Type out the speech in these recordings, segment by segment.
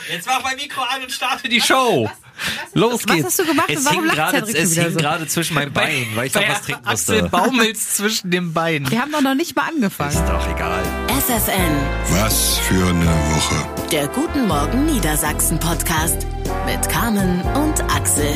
Jetzt mach mein Mikro an und starte die Show. Los geht's. Was hast du gemacht und warum lacht Cedric Es wieder hing so? gerade zwischen meinen Beinen, weil ich noch was trinken musste. Axel baumelst zwischen den Beinen. Wir haben doch noch nicht mal angefangen. Ist doch egal. FFN, Was für eine Woche. der Guten Morgen Niedersachsen Podcast mit Carmen und Axel.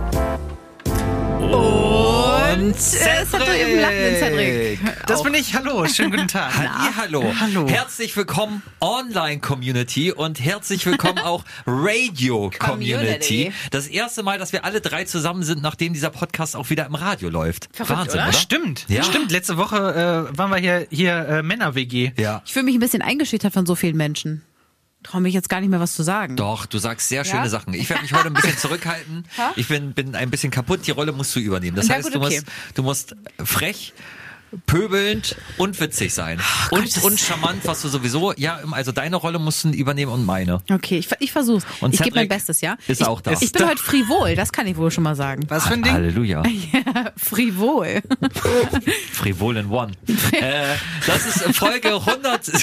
Und es hat doch eben Lachen in Cedric. Das bin ich. Hallo, schönen guten Tag. Hallo. Hallo. Herzlich willkommen Online-Community und herzlich willkommen auch Radio-Community. Community. Das erste Mal, dass wir alle drei zusammen sind, nachdem dieser Podcast auch wieder im Radio läuft. Verrückt, Wahnsinn, oder? oder? Stimmt, Ja. stimmt. Letzte Woche waren wir hier Männer-WG. Ja. Ich fühle mich ein bisschen eingeschüchtert von so vielen Menschen. Traue mich jetzt gar nicht mehr was zu sagen. Doch, du sagst sehr schöne Sachen. Ich werde mich heute ein bisschen zurückhalten. Ich bin ein bisschen kaputt. Die Rolle musst du übernehmen. Das Na heißt, gut, okay. du musst frech, pöbelnd und witzig sein. Und charmant, was du sowieso, also deine Rolle musst du übernehmen und meine. Okay, ich versuch's. Und Ich gebe mein Cedric Bestes, ja? ist auch da. Ich bin heute frivol, das kann ich wohl schon mal sagen. Was für ein Ding? Halleluja. Frivol. Frivol in One. Das ist Folge 100.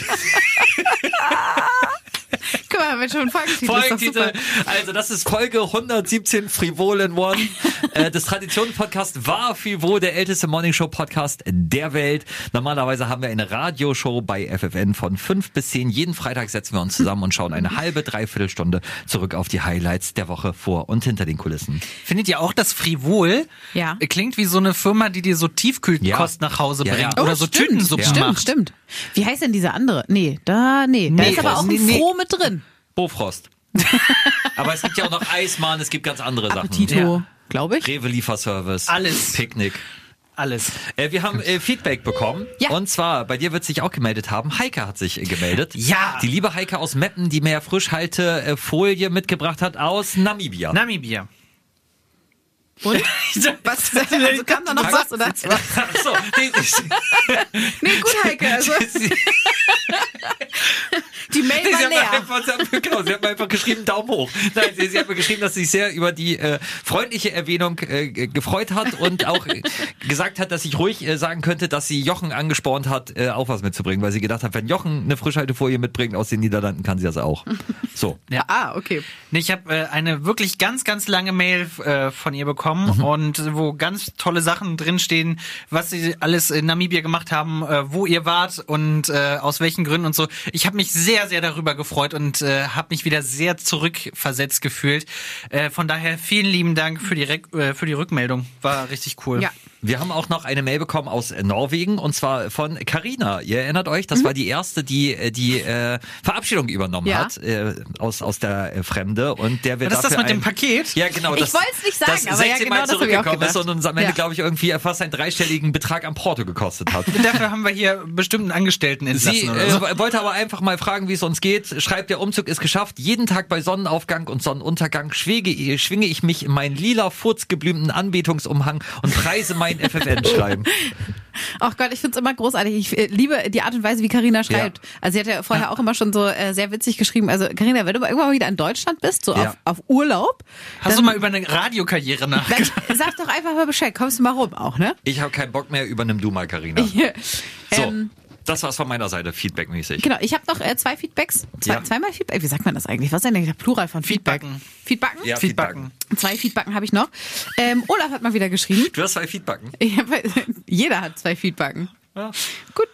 Guck mal, wenn schon Folgentitel ist doch Folgentitel. super. Also das ist Folge 117 Frivol in One des Traditionen-Podcast war Frivol, der älteste Morningshow-Podcast der Welt. Normalerweise haben wir eine Radioshow bei FFN von 5 bis 10. Jeden Freitag setzen wir uns zusammen und schauen eine halbe, dreiviertel Stunde zurück auf die Highlights der Woche vor und hinter den Kulissen. Findet ihr auch, dass Frivol klingt wie so eine Firma, die dir so Tiefkühlkost nach Hause Ja, bringt ja. oder so Tütensuppen macht? Stimmt. Wie heißt denn dieser andere? Da ist aber auch ein Froh mit drin. Bofrost. Aber es gibt ja auch noch Eismann, es gibt ganz andere Sachen. Appetito, glaube ich. Rewe Lieferservice. Alles. Picknick. Alles. Wir haben Feedback bekommen. Ja. Und zwar, bei dir wird sich auch gemeldet haben. Heike hat sich gemeldet. Ja. Die liebe Heike aus Meppen, die mir Frischhaltefolie mitgebracht hat aus Namibia. Namibia. Und? Was? Also kam da noch was, oder? Achso, Nee, gut, Heike. Also, die Mail war leer. Sie hat mir einfach geschrieben, Daumen hoch. Nein, sie hat mir geschrieben, dass sie sich sehr über die freundliche Erwähnung gefreut hat und auch gesagt hat, dass ich ruhig sagen könnte, dass sie Jochen angespornt hat, auch was mitzubringen, weil sie gedacht hat, wenn Jochen eine Frischhaltefolie mitbringt aus den Niederlanden, kann sie das auch. So. Ja. Okay. Nee, ich habe eine wirklich ganz, ganz lange Mail von ihr bekommen und wo ganz tolle Sachen drinstehen, was sie alles in Namibia gemacht haben, wo ihr wart und aus welchen Gründen und so. Ich habe mich sehr, sehr darüber gefreut und habe mich wieder sehr zurückversetzt gefühlt. Von daher vielen lieben Dank für die Rückmeldung. War richtig cool. Ja. Wir haben auch noch eine Mail bekommen aus Norwegen und zwar von Carina. Ihr erinnert euch, das war die erste, die Verabschiedung übernommen hat aus der Fremde und der wird War das dafür mit dem Paket? Ja, genau. Ich wollte es nicht sagen, das aber ja, 16 genau Mal das habe ich auch zurückgekommen ist gedacht. und uns am Ende, Ja. glaube ich, irgendwie fast einen dreistelligen Betrag am Porto gekostet hat. Dafür haben wir hier bestimmten Angestellten entlassen Sie oder so. wollte aber einfach mal fragen, wie es uns geht. Schreibt, der Umzug ist geschafft. Jeden Tag bei Sonnenaufgang und Sonnenuntergang schwinge ich mich in meinen lila, furzgeblümten Anbetungsumhang und preise mein FFN-Schreiben. Ach Gott, ich find's immer großartig. Ich liebe die Art und Weise, wie Carina schreibt. Ja. Also sie hat ja vorher auch immer schon so sehr witzig geschrieben. Also Carina, wenn du irgendwann mal wieder in Deutschland bist, so Ja. auf Urlaub, Hast du mal über eine Radiokarriere nachgedacht? dann sag doch einfach mal Bescheid. Kommst du mal rum auch, ne? Ich habe keinen Bock mehr, übernimm du mal, Carina. So, das war's von meiner Seite, feedbackmäßig. Genau, ich habe noch zwei Feedbacks. Zweimal Feedback? Wie sagt man das eigentlich? Was ist denn der Plural von Feedback? Feedbacken. Feedbacken? Ja, Feedbacken. 2 Feedbacken habe ich noch. Olaf hat mal wieder geschrieben. Du hast 2 Feedbacken. Jeder hat 2 Feedbacken. Ja. Gut.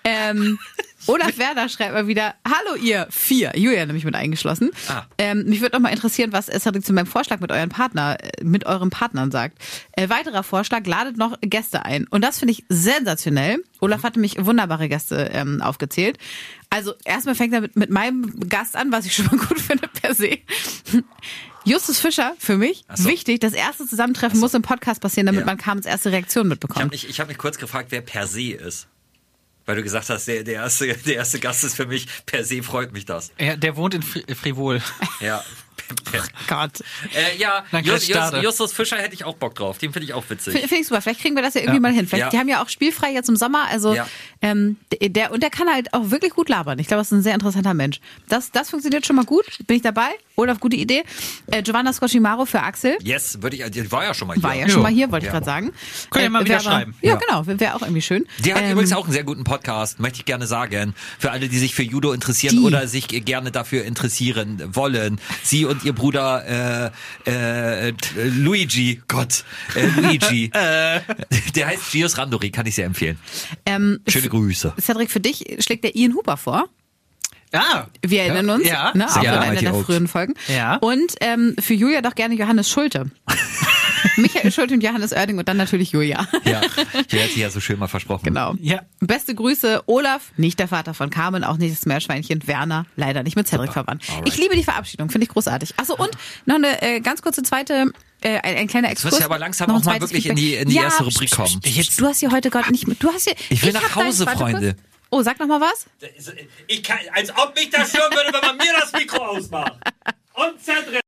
Olaf Werder schreibt mal wieder, hallo ihr 4, Julia nämlich mit eingeschlossen. Mich würde noch mal interessieren, was Cedric zu meinem Vorschlag mit euren Partnern sagt. Weiterer Vorschlag, ladet noch Gäste ein. Und das finde ich sensationell. Olaf hatte mich wunderbare Gäste aufgezählt. Also erstmal fängt er mit meinem Gast an, was ich schon mal gut finde per se. Justus Fischer, für mich, wichtig, das erste Zusammentreffen muss im Podcast passieren, damit man Carmens erste Reaktion mitbekommt. Ich hab mich kurz gefragt, wer per se ist. Weil du gesagt hast, der erste Gast ist für mich, per se freut mich das. Ja, der wohnt in Frivol. Ja, Gott. Justus Fischer hätte ich auch Bock drauf. Den finde ich auch witzig. Finde ich super. Vielleicht kriegen wir das ja irgendwie mal hin. Die haben ja auch spielfrei jetzt im Sommer. Also der kann halt auch wirklich gut labern. Ich glaube, das ist ein sehr interessanter Mensch. Das funktioniert schon mal gut. Bin ich dabei? Olaf, gute Idee. Giovanna Scocimaro für Axel. Yes, die war ja schon mal hier. Wollte ich gerade sagen. Können wir mal wieder schreiben. Ja, genau. Wäre auch irgendwie schön. Die hat übrigens auch einen sehr guten Podcast, möchte ich gerne sagen. Für alle, die sich für Judo interessieren oder sich gerne dafür interessieren wollen. Sie und ihr Bruder Luigi. Der heißt Gios Randori, kann ich sehr empfehlen. Schöne Grüße. Cedric, für dich schlägt der Ian Hooper vor. Ja. Wir erinnern uns, auch in einer der frühen Folgen. Ja. Und für Julia doch gerne Johannes Schulte. Michael Schulte und Johannes Oerding und dann natürlich Julia. Ja, die hat sie ja so schön mal versprochen. Genau. Ja. Beste Grüße, Olaf, nicht der Vater von Carmen, auch nicht das Meerschweinchen, Werner, leider nicht mit Cedric verwandt. Alright. Ich liebe die Verabschiedung, finde ich großartig. Achso, und noch eine ganz kurze zweite, ein kleiner Exkurs. Du wirst ja aber langsam auch mal wirklich in die erste Rubrik kommen. Du hast hier heute gerade nicht mit. Ich will nach Hause, Freunde. Oh, sag noch mal was. Ich kann, als ob mich das stören würde, wenn man mir das Mikro ausmacht. Und Cedric.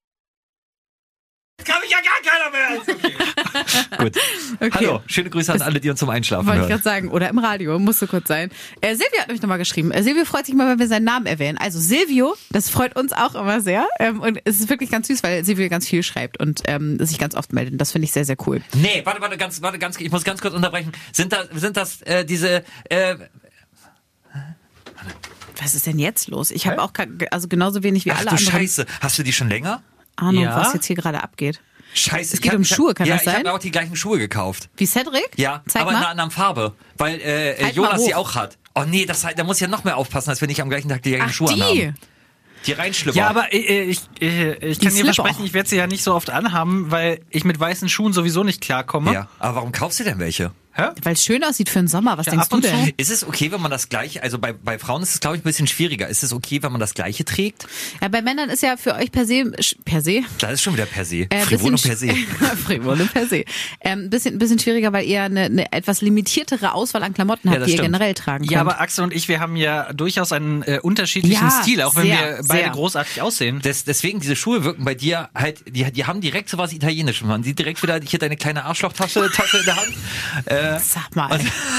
Kann mich ja gar keiner mehr. Okay. Gut. Okay. Hallo, schöne Grüße an alle, die uns zum Einschlafen Wollte ich hören. gerade sagen. Oder im Radio, musste kurz sein. Silvio hat nämlich nochmal geschrieben. Silvio freut sich mal, wenn wir seinen Namen erwähnen. Also Silvio, das freut uns auch immer sehr. Und es ist wirklich ganz süß, weil Silvio ganz viel schreibt und sich ganz oft meldet. Das finde ich sehr, sehr cool. Nee, warte, ganz, ich muss ganz kurz unterbrechen. Sind das diese, Was ist denn jetzt los? Ich habe auch also genauso wenig wie alle anderen. Scheiße, hast du die schon länger? Ahnung, Ja. was jetzt hier gerade abgeht. Scheiße. Es geht um Schuhe, kann das sein? Ich habe auch die gleichen Schuhe gekauft. Wie Cedric? Ja, Zeig aber in mal. einer anderen Farbe. Weil Halt Jonas mal sie hoch. auch hat. Oh nee, da muss ich ja noch mehr aufpassen, als wenn ich am gleichen Tag die gleichen Ach, Schuhe die. anhabe. Die Reinschlüpper. Ja, aber ich kann dir Slipper. versprechen, ich werde sie ja nicht so oft anhaben, weil ich mit weißen Schuhen sowieso nicht klarkomme. Ja, aber warum kaufst du denn welche? Hä? Weil es schön aussieht für den Sommer. Was Ja, denkst ab du und denn? zu. Ist es okay, wenn man das gleiche, also bei Frauen ist es, glaube ich, ein bisschen schwieriger. Ist es okay, wenn man das gleiche trägt? Ja, bei Männern ist ja für euch per se. Das ist schon wieder per se. Bisschen Frivolo per se. Frivolo per se. Bisschen schwieriger, weil ihr eine etwas limitiertere Auswahl an Klamotten habt, das die ihr stimmt. generell tragen könnt. Ja, aber Axel und ich, wir haben ja durchaus einen unterschiedlichen Ja, Stil, auch wenn sehr, wir beide sehr. großartig aussehen. Deswegen, diese Schuhe wirken bei dir halt, die haben direkt so was Italienisches. Man sieht direkt wieder hier deine kleine Arschlochtasche in der Hand. Sag mal.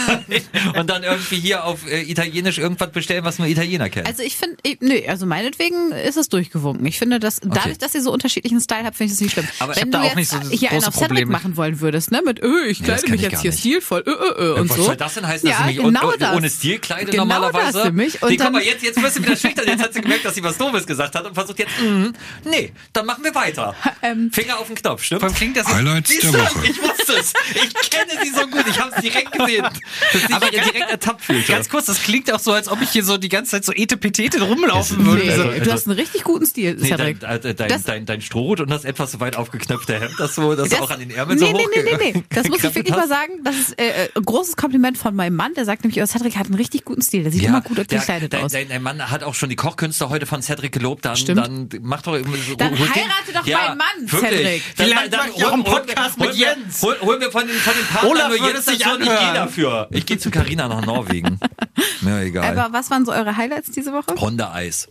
Und dann irgendwie hier auf Italienisch irgendwas bestellen, was nur Italiener kennen. Also ich finde, also meinetwegen ist es durchgewunken. Ich finde, dass dadurch, dass ihr so unterschiedlichen Style habt, finde ich das nicht schlimm. Aber wenn ich hab du da auch nicht jetzt so das hier einen große auf Cedric Problem mit. machen wollen würdest, ne, mit ich das kleide kann mich ich jetzt gar hier nicht. stilvoll und was so. soll das denn heißen, dass Ja, ich mich genau das. ohne Stil kleide Genau normalerweise? das nämlich. Und Nee, guck dann- mal, jetzt wirst du wieder schüchtern. Jetzt hat sie gemerkt, dass sie was Doofes gesagt hat und versucht jetzt, nee, dann machen wir weiter. Finger auf den Knopf, stimmt? Vor allem klingt das Highlights Siehst der du? Woche. Ich wusste es. Ich kenne sie so gut. Ich habe es direkt gesehen. Dass ich Aber mich direkt ertappt fühlte. ganz kurz, das klingt auch so, als ob ich hier so die ganze Zeit so etepetete rumlaufen würde. Nee, Also- du hast einen richtig guten Stil, Nee, Cedric. dein Strohhut und das etwas so weit aufgeknöpfte Hemd, das du auch an den Ärmeln nee, so hoch nee. Das muss ich gekrempelt wirklich mal hast. sagen. Das ist ein großes Kompliment von meinem Mann. Der sagt nämlich, Cedric hat einen richtig guten Stil. Der sieht immer gut gekleidet aus. Dein Mann hat auch schon die Kochkünste heute von Cedric gelobt. Stimmt. Dann mach doch so. Dann hol den- heirate doch meinen Mann, wirklich. Cedric. Vielleicht mach ich auch einen Podcast mit Jens. Hol mir von den Partnern Olaf nur würde Jens es sich dazu und ich gehe anhören. dafür. Ich gehe zu Carina nach Norwegen. Mir egal. Aber was waren so eure Highlights diese Woche? Honda-Eis.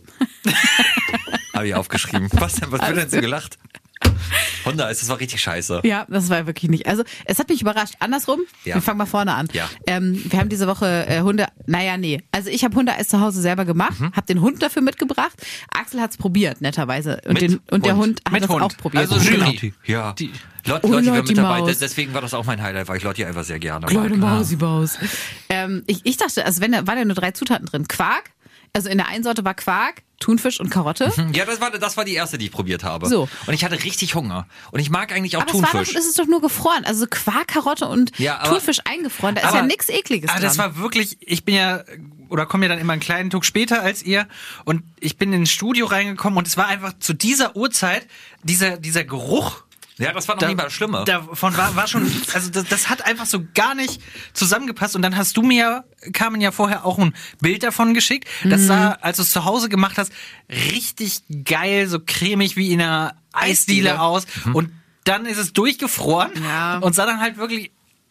Habe ich aufgeschrieben. Was wird denn so gelacht? Honda-Eis, das war richtig scheiße. Ja, das war wirklich nicht. Also, es hat mich überrascht. Andersrum, Ja. wir fangen mal vorne an. Ja. Wir haben diese Woche Hunde, Also ich habe Hundeeis zu Hause selber gemacht, habe den Hund dafür mitgebracht. Axel hat's probiert, netterweise. Und, der Hund hat Mit das Hund. auch probiert. Also Jury. Ja. Die- Lotti Oh, war Lotti mit dabei. Maus. Deswegen war das auch mein Highlight, weil ich Lotti einfach sehr gerne Kleine mag. Mausibaus. Ich dachte, also war da nur 3 Zutaten drin. Quark, also in der einen Sorte war Quark, Thunfisch und Karotte. Ja, das war die erste, die ich probiert habe. So. Und ich hatte richtig Hunger. Und ich mag eigentlich auch Aber Thunfisch. es ist doch nur gefroren. Also Quark, Karotte und Ja, aber- Thunfisch eingefroren. Da ist ja nichts Ekliges Aber dran. das war wirklich, ich bin ja, oder komme ja dann immer einen kleinen Tag später als ihr und ich bin ins Studio reingekommen und es war einfach zu dieser Uhrzeit, dieser Geruch. Ja, das war noch nie mal das Schlimme. Davon war schon, also das hat einfach so gar nicht zusammengepasst. Und dann hast du mir, Carmen, ja vorher auch ein Bild davon geschickt. Das sah, als du es zu Hause gemacht hast, richtig geil, so cremig wie in einer Eisdiele aus. Und dann ist es durchgefroren Ja. und sah dann halt wirklich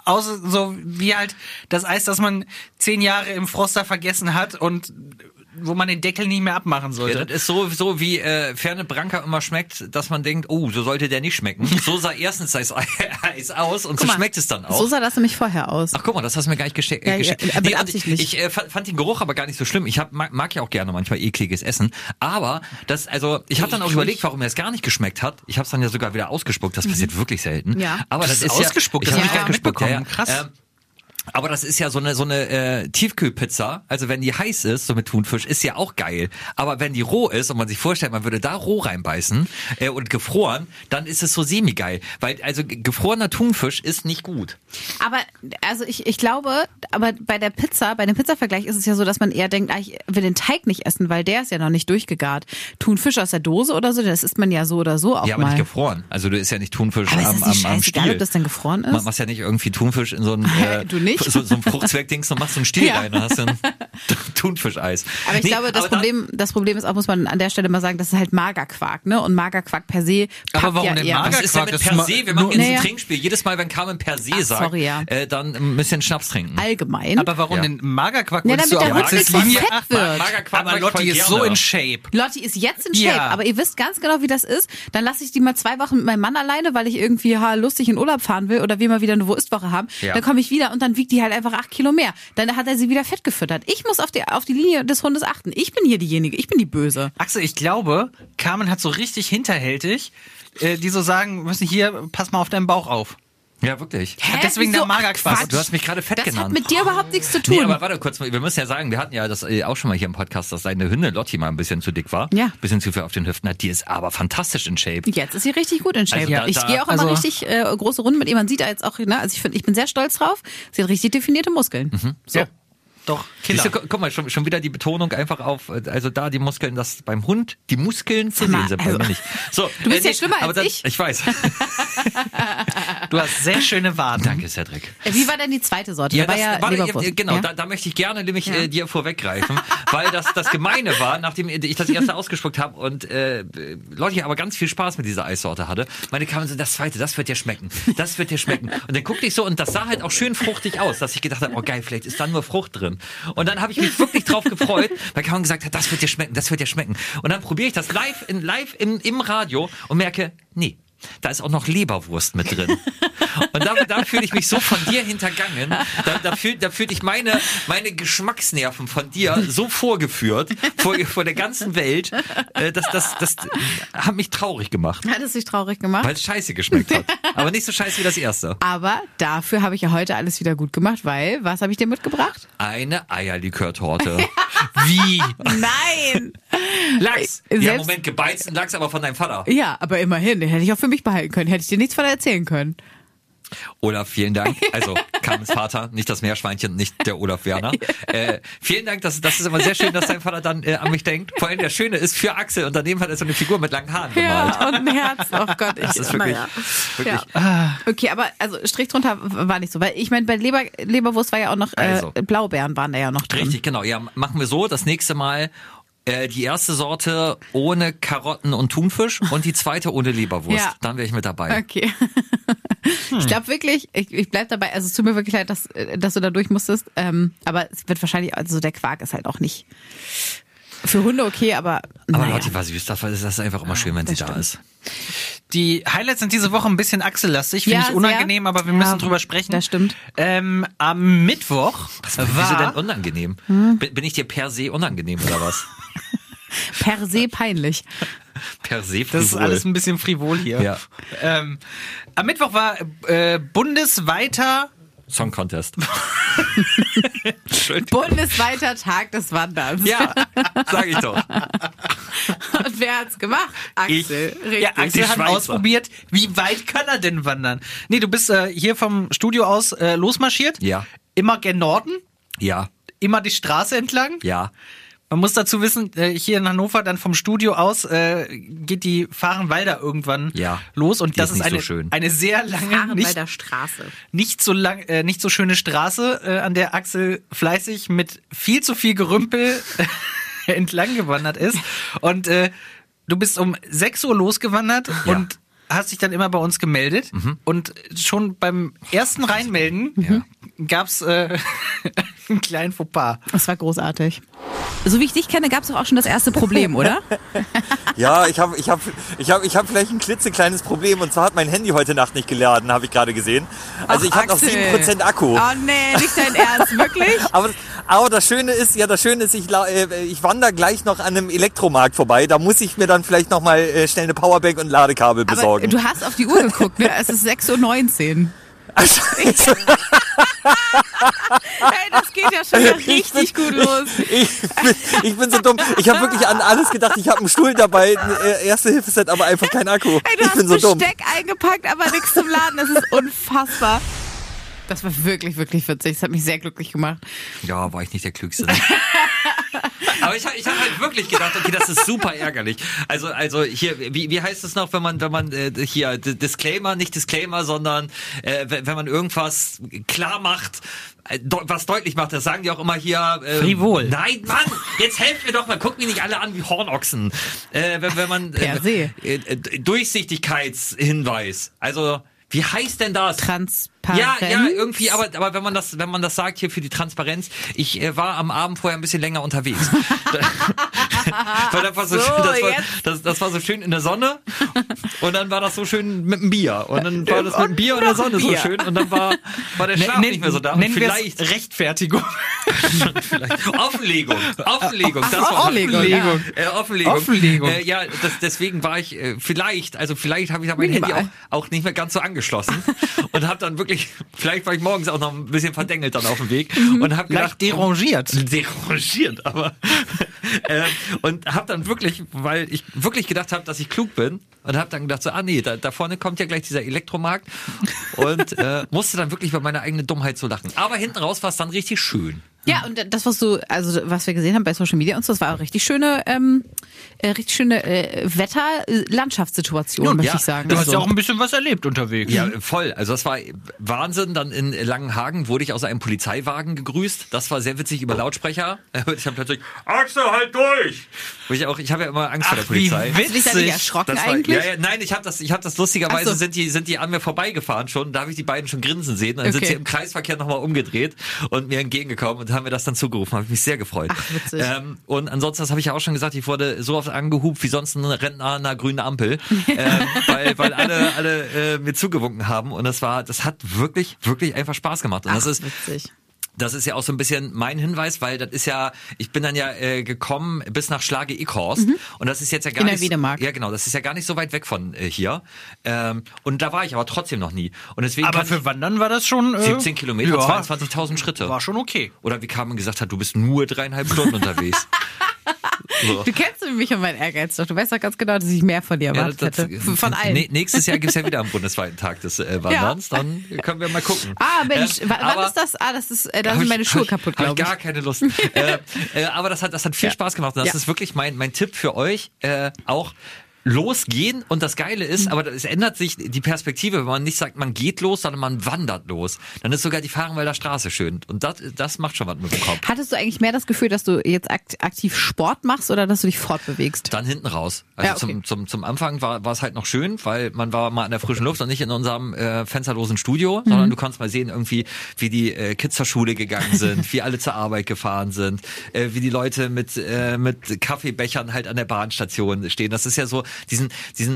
aus so wie halt das Eis, das man 10 Jahre im Froster vergessen hat und wo man den Deckel nicht mehr abmachen sollte. Ja, das ist so wie Fernet Branca immer schmeckt, dass man denkt, oh, so sollte der nicht schmecken. So sah erstens das Eis aus und so schmeckt es dann auch. So sah das nämlich vorher aus. Ach guck mal, das hast du mir gar nicht geschickt. Aber absichtlich. Ich fand den Geruch aber gar nicht so schlimm. Ich mag ja auch gerne manchmal ekliges Essen. Aber ich habe dann auch überlegt, warum mir das gar nicht geschmeckt hat. Ich habe es dann ja sogar wieder ausgespuckt. Das passiert wirklich selten. Ja. Aber das ist ausgespuckt. Ja, Das habe ich ja, gar nicht mitbekommen. Ja. Krass. Aber das ist ja so eine Tiefkühlpizza, also wenn die heiß ist, so mit Thunfisch, ist ja auch geil. Aber wenn die roh ist und man sich vorstellt, man würde da roh reinbeißen und gefroren, dann ist es so semi-geil. Weil also gefrorener Thunfisch ist nicht gut. Aber also ich glaube, aber bei dem Pizza-Vergleich ist es ja so, dass man eher denkt, ich will den Teig nicht essen, weil der ist ja noch nicht durchgegart. Thunfisch aus der Dose oder so, das isst man ja so oder so auch ja, aber mal. nicht gefroren. Also du isst ja nicht Thunfisch aber ist das nicht am scheißegal, Stiel. ob das denn gefroren ist? Man machst ja nicht irgendwie Thunfisch in so ein Du nicht? so ein Fruchtzwergdings und machst so einen Stiel rein, dann hast du ein Thunfischeis. Aber ich glaube, das Problem ist auch, muss man an der Stelle mal sagen, das ist halt Magerquark, ne? Und Magerquark per se Aber warum ja denn eher. Magerquark? Was ist denn mit Das per se? Wir machen jetzt ein Trinkspiel. Jedes Mal, wenn Carmen per se sagt, sorry, ja. dann ein bisschen Schnaps trinken. Allgemein. Aber warum Ja. denn Magerquark? Ja, Würdest du damit auch der als Rücken Linie fett wird. Magerquark Aber mag ich Lotti voll ist so gerne. in Shape. Lotti ist jetzt in Shape, Ja. aber ihr wisst ganz genau, wie das ist. Dann lasse ich die mal 2 Wochen mit meinem Mann alleine, weil ich irgendwie lustig in Urlaub fahren will oder wir mal wieder eine Wo-ist-Woche haben. Ja. Dann komme ich wieder und dann wiegt die halt einfach 8 Kilo mehr. Dann hat er sie wieder fett gefüttert. Ich muss auf die Linie des Hundes achten. Ich bin hier diejenige, ich bin die Böse. Axel, ich glaube, Carmen hat so richtig hinterhältig, die so sagen müssen, hier, pass mal auf deinen Bauch auf. Ja, wirklich. Hä? Deswegen Wieso? der Magerquark. Ach, Du hast mich gerade fett Das genannt. hat mit dir überhaupt nichts zu tun. Nee, aber warte kurz, wir müssen ja sagen, wir hatten ja das auch schon mal hier im Podcast, dass deine Hündin Lotti mal ein bisschen zu dick war. Ja. Ein bisschen zu viel auf den Hüften hat. Die ist aber fantastisch in Shape. Jetzt ist sie richtig gut in Shape. Also ich gehe auch immer richtig große Runden mit ihr. Man sieht da jetzt auch, ne? Also ich bin sehr stolz drauf. Sie hat richtig definierte Muskeln. So. Ja. Doch, Killer. Siehst du, guck mal, schon wieder die Betonung einfach auf, also da die Muskeln, dass beim Hund die Muskeln zu mal, sehen sind, bei also, mir nicht. So, du bist ja schlimmer als dann, ich. Ich weiß. Du hast sehr schöne Waden. Danke, Cedric. Wie war denn die zweite Sorte? Da war ja Leberwurst. Genau, Ja? da möchte ich gerne nämlich dir vorweggreifen, weil das Gemeine war, nachdem ich das erste ausgespuckt habe und Lotti aber ganz viel Spaß mit dieser Eissorte hatte, meine Kamen so, das zweite, das wird dir schmecken, das wird dir schmecken. Und dann guckte ich so und das sah halt auch schön fruchtig aus, dass ich gedacht habe, oh geil, vielleicht ist da nur Frucht drin. Und dann habe ich mich wirklich drauf gefreut, weil Kamen gesagt hat, das wird dir schmecken, das wird dir schmecken. Und dann probiere ich das live im Radio und merke, nee. Da ist auch noch Leberwurst mit drin. Und da fühle ich mich so von dir hintergangen. Da fühlte ich meine Geschmacksnerven von dir so vorgeführt, vor der ganzen Welt. Das hat mich traurig gemacht. Hat es dich traurig gemacht? Weil es scheiße geschmeckt hat. Aber nicht so scheiße wie das erste. Aber dafür habe ich ja heute alles wieder gut gemacht, weil, was habe ich dir mitgebracht? Eine Eierlikörtorte. Wie? Nein! Lachs. Ja, Selbst- Moment, gebeizten Lachs, aber von deinem Vater. Ja, aber immerhin, den hätte ich auch für mich behalten können. Hätte ich dir nichts von erzählen können. Olaf, vielen Dank. Also Carmens Vater, nicht das Meerschweinchen, nicht der Olaf Werner. Vielen Dank, das ist immer sehr schön, dass dein Vater dann an mich denkt. Vor allem der Schöne ist für Axel und daneben hat er so eine Figur mit langen Haaren gemalt. Ja, und ein Herz. Oh Gott, Das ist wirklich, wirklich Ja. Okay, aber also Strich drunter war nicht so, weil ich meine, bei Leberwurst war ja auch noch, Also. Blaubeeren waren da ja noch drin. richtig, genau. Ja, machen wir so, das nächste Mal die erste Sorte ohne Karotten und Thunfisch und die zweite ohne Leberwurst. Ja. Dann wäre ich mit dabei. Okay. Ich glaube wirklich, ich bleib dabei, also es tut mir wirklich leid, dass du da durch musstest, aber es wird wahrscheinlich, also der Quark ist halt auch nicht für Hunde okay, aber Aber naja. Lotti war süß, das ist einfach immer schön, wenn sie das da ist. Die Highlights sind diese Woche ein bisschen achsellastig, finde Ja, ich unangenehm, sehr. aber wir Ja, müssen drüber sprechen. das stimmt. Am Mittwoch Wieso denn war... unangenehm? Bin ich dir per se unangenehm oder was? Per se peinlich. Per se Das ist frivol. alles ein bisschen frivol hier. Ja. Am Mittwoch war bundesweiter... Song Contest. Bundesweiter Tag des Wanderns. Ja, sag ich doch. Und wer hat's gemacht? Axel. Richtig. Ja, Axel hat Schweizer. ausprobiert, wie weit kann er denn wandern? Nee, du bist hier vom Studio aus losmarschiert. Ja. Immer gen Norden, Ja, immer die Straße entlang. ja. Man muss dazu wissen, hier in Hannover dann vom Studio aus geht die Fahrenwalder irgendwann Ja, los und die das ist ist nicht so schön. eine sehr lange, Fahren bei nicht, der Straße. nicht so schöne Straße, an der Axel fleißig mit viel zu viel Gerümpel entlang gewandert ist. Und du bist um 6 Uhr losgewandert Ja. und hast dich dann immer bei uns gemeldet und schon beim ersten Reinmelden gab's einen kleinen Fauxpas. Das war großartig. So wie ich dich kenne, gab es doch auch schon das erste Problem, oder? Ja, ich hab vielleicht ein klitzekleines Problem. Und zwar hat mein Handy heute Nacht nicht geladen, habe ich gerade gesehen. Also ich habe noch 7% Akku. Oh nee, nicht dein Ernst, wirklich? Aber das Schöne ist, ich wandere gleich noch an einem Elektromarkt vorbei. Da muss ich mir dann vielleicht noch mal schnell eine Powerbank und ein Ladekabel besorgen. Aber du hast auf die Uhr geguckt, ne? Es ist 6:19 Uhr. Hey, das geht ja schon wieder richtig gut los. Ich bin so dumm. Ich habe wirklich an alles gedacht. Ich habe einen Stuhl dabei, ein Erste-Hilfe-Set, aber einfach kein Akku. Hey, du ich hast bin so dumm. Besteck eingepackt, aber nichts zum Laden. Das ist unfassbar. Das war wirklich, wirklich witzig. Das hat mich sehr glücklich gemacht. Ja, war ich nicht der Klügste. Ne? Aber ich hab halt wirklich gedacht, okay, das ist super ärgerlich. Also hier, wie heißt es noch, wenn man hier Disclaimer, nicht Disclaimer, sondern wenn man irgendwas klar macht, was deutlich macht, das sagen die auch immer hier. Frivol. Nein, Mann, jetzt helft mir doch mal, guckt mich nicht alle an wie Hornochsen. Wenn man Per se. Durchsichtigkeitshinweis, also wie heißt denn das? Transparenz. Ja, irgendwie, aber wenn man das sagt hier für die Transparenz, ich war am Abend vorher ein bisschen länger unterwegs. Weil das war so schön in der Sonne und dann war das so schön mit dem Bier und dann war das mit dem Bier und der Sonne so schön und dann war der Schlaf nicht mehr so da. Nennen vielleicht Rechtfertigung. Offenlegung. Das war Offenlegung. Ja, deswegen war ich vielleicht habe ich mein Handy auch nicht mehr ganz so angeschlossen und habe dann wirklich, vielleicht war ich morgens auch noch ein bisschen verdengelt dann auf dem Weg und habe gedacht, derangiert, aber und habe dann wirklich, weil ich wirklich gedacht habe, dass ich klug bin und habe dann gedacht so, nee, da vorne kommt ja gleich dieser Elektromarkt und musste dann wirklich über meine eigene Dummheit so lachen. Aber hinten raus war es dann richtig schön. Ja, und das, was wir gesehen haben bei Social Media und so, das war auch richtig schöne Wetter-Landschaftssituation, möchte ich sagen. Du hast ja auch ein bisschen was erlebt unterwegs. Ja, voll. Also das war Wahnsinn. Dann in Langenhagen wurde ich aus einem Polizeiwagen gegrüßt. Das war sehr witzig über Lautsprecher. Ich habe plötzlich, Axel, halt durch! Ich habe ja immer Angst vor der Polizei. Hast du dich da nicht erschrocken eigentlich? Nein, ich habe das lustigerweise, sind die an mir vorbeigefahren schon. Da habe ich die beiden schon grinsen sehen. Dann sind sie im Kreisverkehr nochmal umgedreht und mir entgegengekommen und haben mir das dann zugerufen. Habe ich mich sehr gefreut. Ach, witzig. Und ansonsten, das habe ich ja auch schon gesagt, ich wurde so oft angehupt wie sonst ein Rentner an einer grünen Ampel, weil alle mir zugewunken haben und das hat wirklich, wirklich einfach Spaß gemacht. Und witzig. Das ist ja auch so ein bisschen mein Hinweis, weil das ist ja, ich bin dann ja gekommen bis nach Schlage-Ekhorst und das ist jetzt ja gar nicht, ja genau, das ist ja gar nicht so weit weg von hier und da war ich aber trotzdem noch nie. Und deswegen aber für Wandern war das schon 17 Kilometer, 22.000 Schritte. War schon okay. Oder wie Carmen gesagt hat, du bist nur 3,5 Stunden unterwegs. So. Du kennst mich und meinen Ehrgeiz doch. Du weißt doch ganz genau, dass ich mehr von dir erwartet hätte. Von allen. Nächstes Jahr gibt's ja wieder am bundesweiten Tag des Wanderns. Ja. Dann können wir mal gucken. Mensch, wann ist das? Da sind meine Schuhe kaputt, glaube ich. Habe ich gar keine Lust. Aber das hat viel Spaß gemacht. Und das ist wirklich mein Tipp für euch. Auch losgehen und das Geile ist, aber es ändert sich die Perspektive, wenn man nicht sagt, man geht los, sondern man wandert los. Dann ist sogar die Fahrenwälder Straße schön und das macht schon was mit dem Kopf. Hattest du eigentlich mehr das Gefühl, dass du jetzt aktiv Sport machst oder dass du dich fortbewegst? Dann hinten raus. Also ja, okay. zum Anfang war es halt noch schön, weil man war mal in der frischen Luft und nicht in unserem fensterlosen Studio, sondern du konntest mal sehen irgendwie, wie die Kids zur Schule gegangen sind, wie alle zur Arbeit gefahren sind, wie die Leute mit Kaffeebechern halt an der Bahnstation stehen. Das ist ja so diesen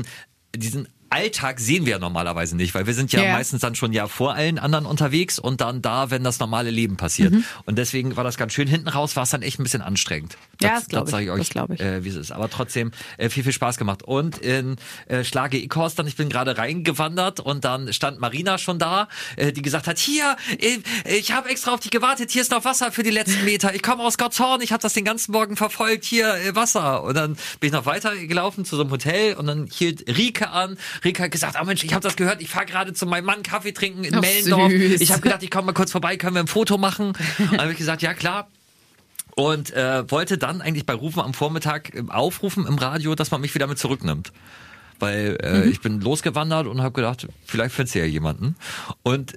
Alltag sehen wir ja normalerweise nicht, weil wir sind ja meistens dann schon vor allen anderen unterwegs und dann da, wenn das normale Leben passiert. Und deswegen war das ganz schön. Hinten raus war es dann echt ein bisschen anstrengend. Das sage ich euch, wie es ist. Aber trotzdem viel Spaß gemacht. Und in Schlage-Ekhorst, ich bin gerade reingewandert und dann stand Marina schon da, die gesagt hat, hier, ich habe extra auf dich gewartet, hier ist noch Wasser für die letzten Meter. Ich komme aus Gotthorn, ich habe das den ganzen Morgen verfolgt, hier Wasser. Und dann bin ich noch weiter gelaufen zu so einem Hotel und dann hielt Rike an. Rike hat gesagt, Mensch, ich habe das gehört, ich fahre gerade zu meinem Mann Kaffee trinken in Mellendorf. Süß. Ich habe gedacht, ich komme mal kurz vorbei, können wir ein Foto machen? Dann habe ich gesagt, ja klar. Und wollte dann eigentlich bei Rufen am Vormittag aufrufen im Radio, dass man mich wieder mit zurücknimmt. Weil ich bin losgewandert und habe gedacht, vielleicht findest du ja jemanden. Und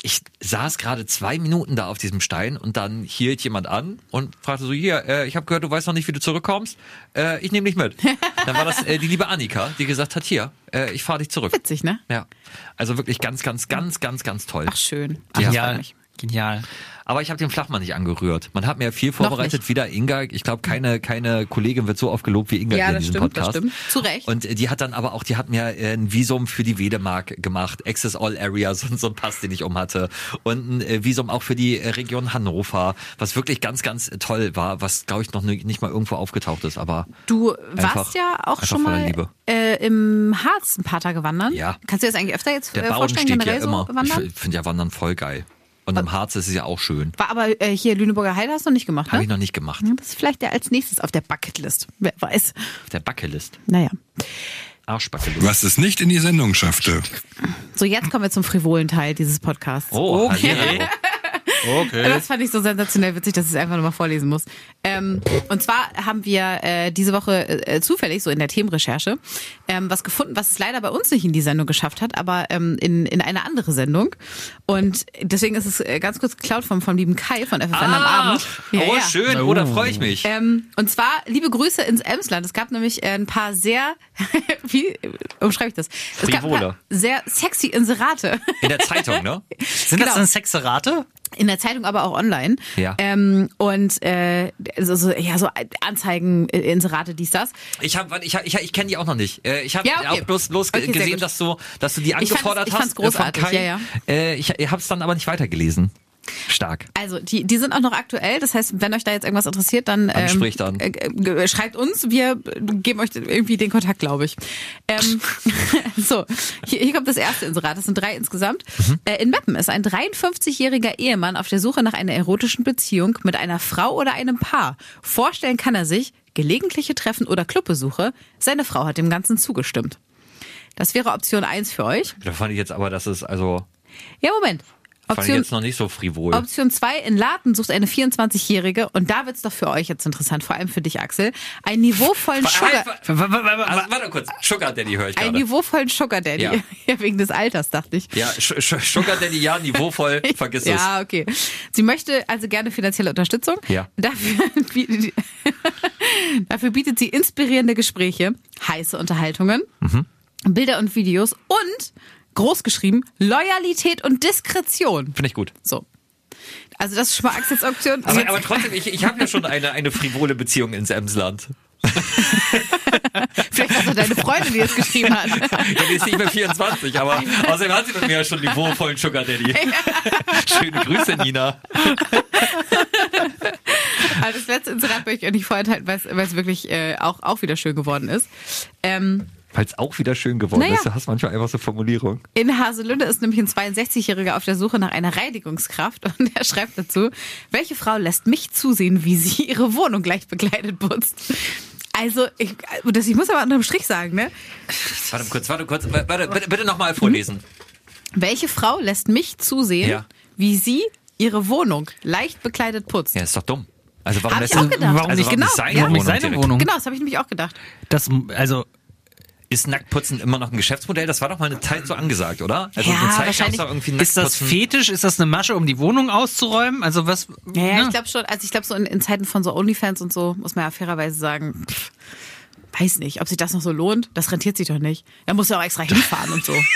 ich saß gerade 2 Minuten da auf diesem Stein und dann hielt jemand an und fragte so, hier, ich habe gehört, du weißt noch nicht, wie du zurückkommst. Ich nehme dich mit. Dann war das die liebe Annika, die gesagt hat, hier, ich fahre dich zurück. Witzig, ne? Ja, also wirklich ganz toll. Ach, schön. Ach, Genial. Genial. Aber ich habe den Flachmann nicht angerührt. Man hat mir viel vorbereitet, wieder Inga. Ich glaube, keine Kollegin wird so oft gelobt wie Inga in diesem Podcast. Das stimmt. Zu Recht. Und die hat dann aber auch, die hat mir ein Visum für die Wedemark gemacht, Access All Areas und so ein Pass, den ich hatte. Und ein Visum auch für die Region Hannover, was wirklich ganz toll war, was, glaube ich, noch nicht mal irgendwo aufgetaucht ist. Aber du warst ja auch schon mal im Harz ein paar Tage wandern. Ja. Kannst du dir das eigentlich öfter jetzt der vorstellen, steht generell ja immer. so wandern? Ich finde ja Wandern voll geil. Und im Harz ist es ja auch schön. War aber hier Lüneburger Heide hast du noch nicht gemacht, ne? Habe ich noch nicht gemacht. Das ist vielleicht der als nächstes auf der Bucketlist. Wer weiß. Auf der Bucketlist. Naja. Arschbackelist. Was es nicht in die Sendung schaffte. So, jetzt kommen wir zum frivolen Teil dieses Podcasts. Oh, okay. Okay. Das fand ich so sensationell witzig, dass ich es einfach nochmal vorlesen muss. Und zwar haben wir diese Woche zufällig, so in der Themenrecherche, was gefunden, was es leider bei uns nicht in die Sendung geschafft hat, aber in eine andere Sendung. Und deswegen ist es ganz kurz geklaut vom lieben Kai von FFN am Abend. Ja. Schön, oh, da freue ich mich. Und zwar liebe Grüße ins Emsland. Es gab nämlich ein paar sehr, wie umschreibe ich das? Es gab ein paar sehr sexy Inserate. In der Zeitung, ne? Sind das dann Sexerate? In der Zeitung, aber auch online. Ja. Und so Anzeigen, Inserate, dies, das. Ich kenne die auch noch nicht. Ich habe okay. auch bloß gesehen, dass du die angefordert hast. Ich fand's großartig, von Kai. ja. Ich habe es dann aber nicht weitergelesen. Stark. Also die sind auch noch aktuell. Das heißt, wenn euch da jetzt irgendwas interessiert, dann sprich dann. Schreibt uns. Wir geben euch irgendwie den Kontakt, glaube ich. So, hier kommt das erste Inserat. Das sind 3 insgesamt. In Meppen ist ein 53-jähriger Ehemann auf der Suche nach einer erotischen Beziehung mit einer Frau oder einem Paar. Vorstellen kann er sich gelegentliche Treffen oder Clubbesuche. Seine Frau hat dem Ganzen zugestimmt. Das wäre Option 1 für euch. Da fand ich jetzt aber, dass es also... Ja, Moment. Fand ich jetzt noch nicht so frivol. Option 2, in Laden sucht eine 24-Jährige, und da wird's doch für euch jetzt interessant, vor allem für dich, Axel, einen niveauvollen Warte kurz, Sugar Daddy höre ich gerade. Einen niveauvollen Sugar Daddy. Ja. Ja, wegen des Alters, dachte ich. Ja, Sugar Daddy, ja, niveauvoll, vergiss es. Ja, okay. Sie möchte also gerne finanzielle Unterstützung. Ja. Dafür bietet sie inspirierende Gespräche, heiße Unterhaltungen, Bilder und Videos und groß geschrieben, Loyalität und Diskretion. Finde ich gut. So. Also das ist schon mal Axels Option. Aber trotzdem, ich habe ja schon eine frivole Beziehung ins Emsland. Vielleicht war es doch deine Freundin, die es geschrieben hat. Ja, die ist nicht mehr 24, aber außerdem hat sie mit mir ja schon niveauvollen Sugar Daddy. Schöne Grüße, Nina. Also das letzte Inserat möchte ich euch nicht vorenthalten, weil es wirklich auch wieder schön geworden ist. Weil es auch wieder schön geworden ist. Du hast manchmal einfach so Formulierungen. In Haselünde ist nämlich ein 62-Jähriger auf der Suche nach einer Reinigungskraft, und er schreibt dazu: Welche Frau lässt mich zusehen, wie sie ihre Wohnung leicht bekleidet putzt? Also, ich muss aber unterm Strich sagen, ne? Warte kurz. Bitte nochmal vorlesen. Welche Frau lässt mich zusehen, wie sie ihre Wohnung leicht bekleidet putzt? Ja, ist doch dumm. Also warum lässt du seine Wohnung? Genau, das habe ich nämlich auch gedacht. Ist Nacktputzen immer noch ein Geschäftsmodell? Das war doch mal eine Zeit so angesagt, oder? Also ja, eine Zeit wahrscheinlich. Doch irgendwie ist das Fetisch? Ist das eine Masche, um die Wohnung auszuräumen? Also was? Ja, ich glaube schon. Also ich glaube so in Zeiten von so OnlyFans und so muss man ja fairerweise sagen, weiß nicht, ob sich das noch so lohnt. Das rentiert sich doch nicht. Da musst du auch extra hinfahren und so.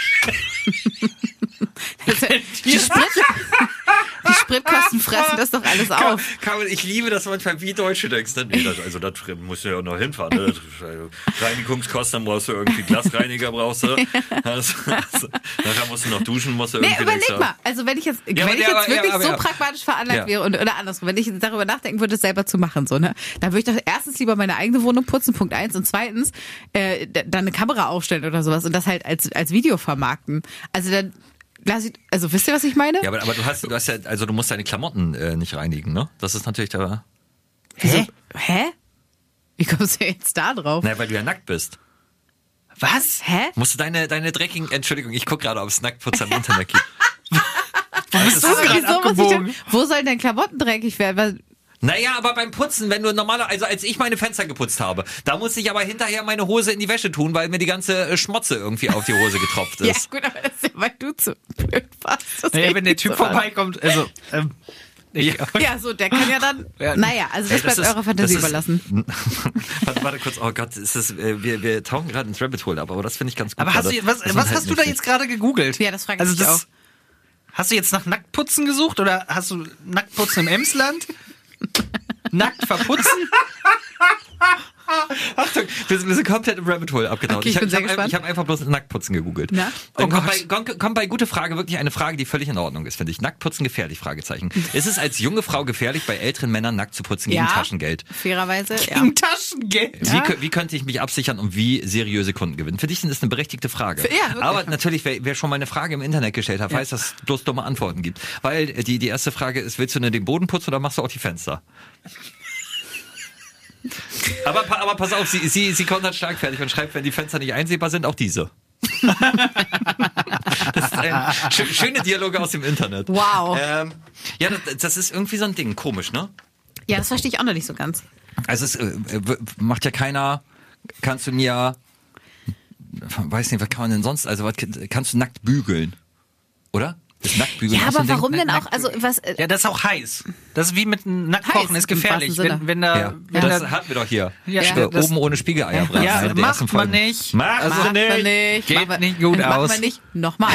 Die Spritkosten fressen das doch alles auf. Carmen, ich liebe das manchmal, wie Deutsche denkst. Nee, da musst du ja auch noch hinfahren. Ne? Reinigungskosten, dann brauchst du irgendwie Glasreiniger, brauchst du. Nachher musst du noch duschen, musst du irgendwie. Überleg mal, also wenn ich jetzt wirklich so pragmatisch veranlagt wäre oder andersrum, wenn ich darüber nachdenken würde, es selber zu machen, so, ne, dann würde ich doch erstens lieber meine eigene Wohnung putzen, Punkt 1, und zweitens dann eine Kamera aufstellen oder sowas und das halt als Video vermarkten. Also dann wisst ihr, was ich meine? Ja, aber du hast ja, also du musst deine Klamotten nicht reinigen, ne? Das ist natürlich da. Hä? Wie kommst du jetzt da drauf? Na, weil du ja nackt bist. Was? Hä? Musst du deine dreckigen, Entschuldigung, ich guck gerade, ob es Nacktputzer im Internet gibt. Wo bist du gerade abgebogen? Wo sollen denn Klamotten dreckig werden? Naja, aber beim Putzen, wenn du also als ich meine Fenster geputzt habe, da musste ich aber hinterher meine Hose in die Wäsche tun, weil mir die ganze Schmotze irgendwie auf die Hose getropft ist. Ja, gut, aber das ist ja, weil du zu blöd warst. Naja, wenn der Typ vorbeikommt, also... Ja, so, der kann ja dann... Naja, also das bleibt eurer Fantasie überlassen. Warte kurz, oh Gott, wir tauchen gerade ins Rabbit Hole ab, aber das finde ich ganz gut. Aber was hast du da jetzt gerade gegoogelt? Ja, das frage ich mich auch. Hast du jetzt nach Nacktputzen gesucht oder hast du Nacktputzen im Emsland? Nackt verputzen? Achtung, wir sind komplett im Rabbit Hole abgetaucht. Okay, ich bin sehr gespannt. Ich habe einfach bloß Nacktputzen gegoogelt. Na? Dann kommt bei Gute Frage wirklich eine Frage, die völlig in Ordnung ist, finde ich. Nacktputzen gefährlich? Fragezeichen. Ist es als junge Frau gefährlich, bei älteren Männern nackt zu putzen gegen Taschengeld? Fairerweise, ja. Gegen Taschengeld? Wie könnte ich mich absichern und wie seriöse Kunden gewinnen? Für dich ist das eine berechtigte Frage. Ja, wirklich. Aber natürlich, wer schon mal eine Frage im Internet gestellt hat, weiß, dass es bloß dumme Antworten gibt. Weil die erste Frage ist, willst du nur den Boden putzen oder machst du auch die Fenster? Aber pass auf, sie kontert schlagfertig und schreibt, wenn die Fenster nicht einsehbar sind, auch diese. Das ist schöne Dialoge aus dem Internet. Wow. Ja, das ist irgendwie so ein Ding, komisch, ne? Ja, das verstehe ich auch noch nicht so ganz. Also es macht ja keiner, kannst du mir, weiß nicht, was kann man denn sonst, also kannst du nackt bügeln, oder? Ist Nacktbügeln ja, auch so aber ein warum Ding? denn auch? Also was? Ja, das ist auch heiß. Das ist wie mit einem Nacktkochen, ist gefährlich. Wenn das hatten wir doch hier. Oben ohne Spiegeleier braten. Ja, macht man nicht. Macht man nicht. Geht nicht gut aus. Macht man nicht. Nochmal.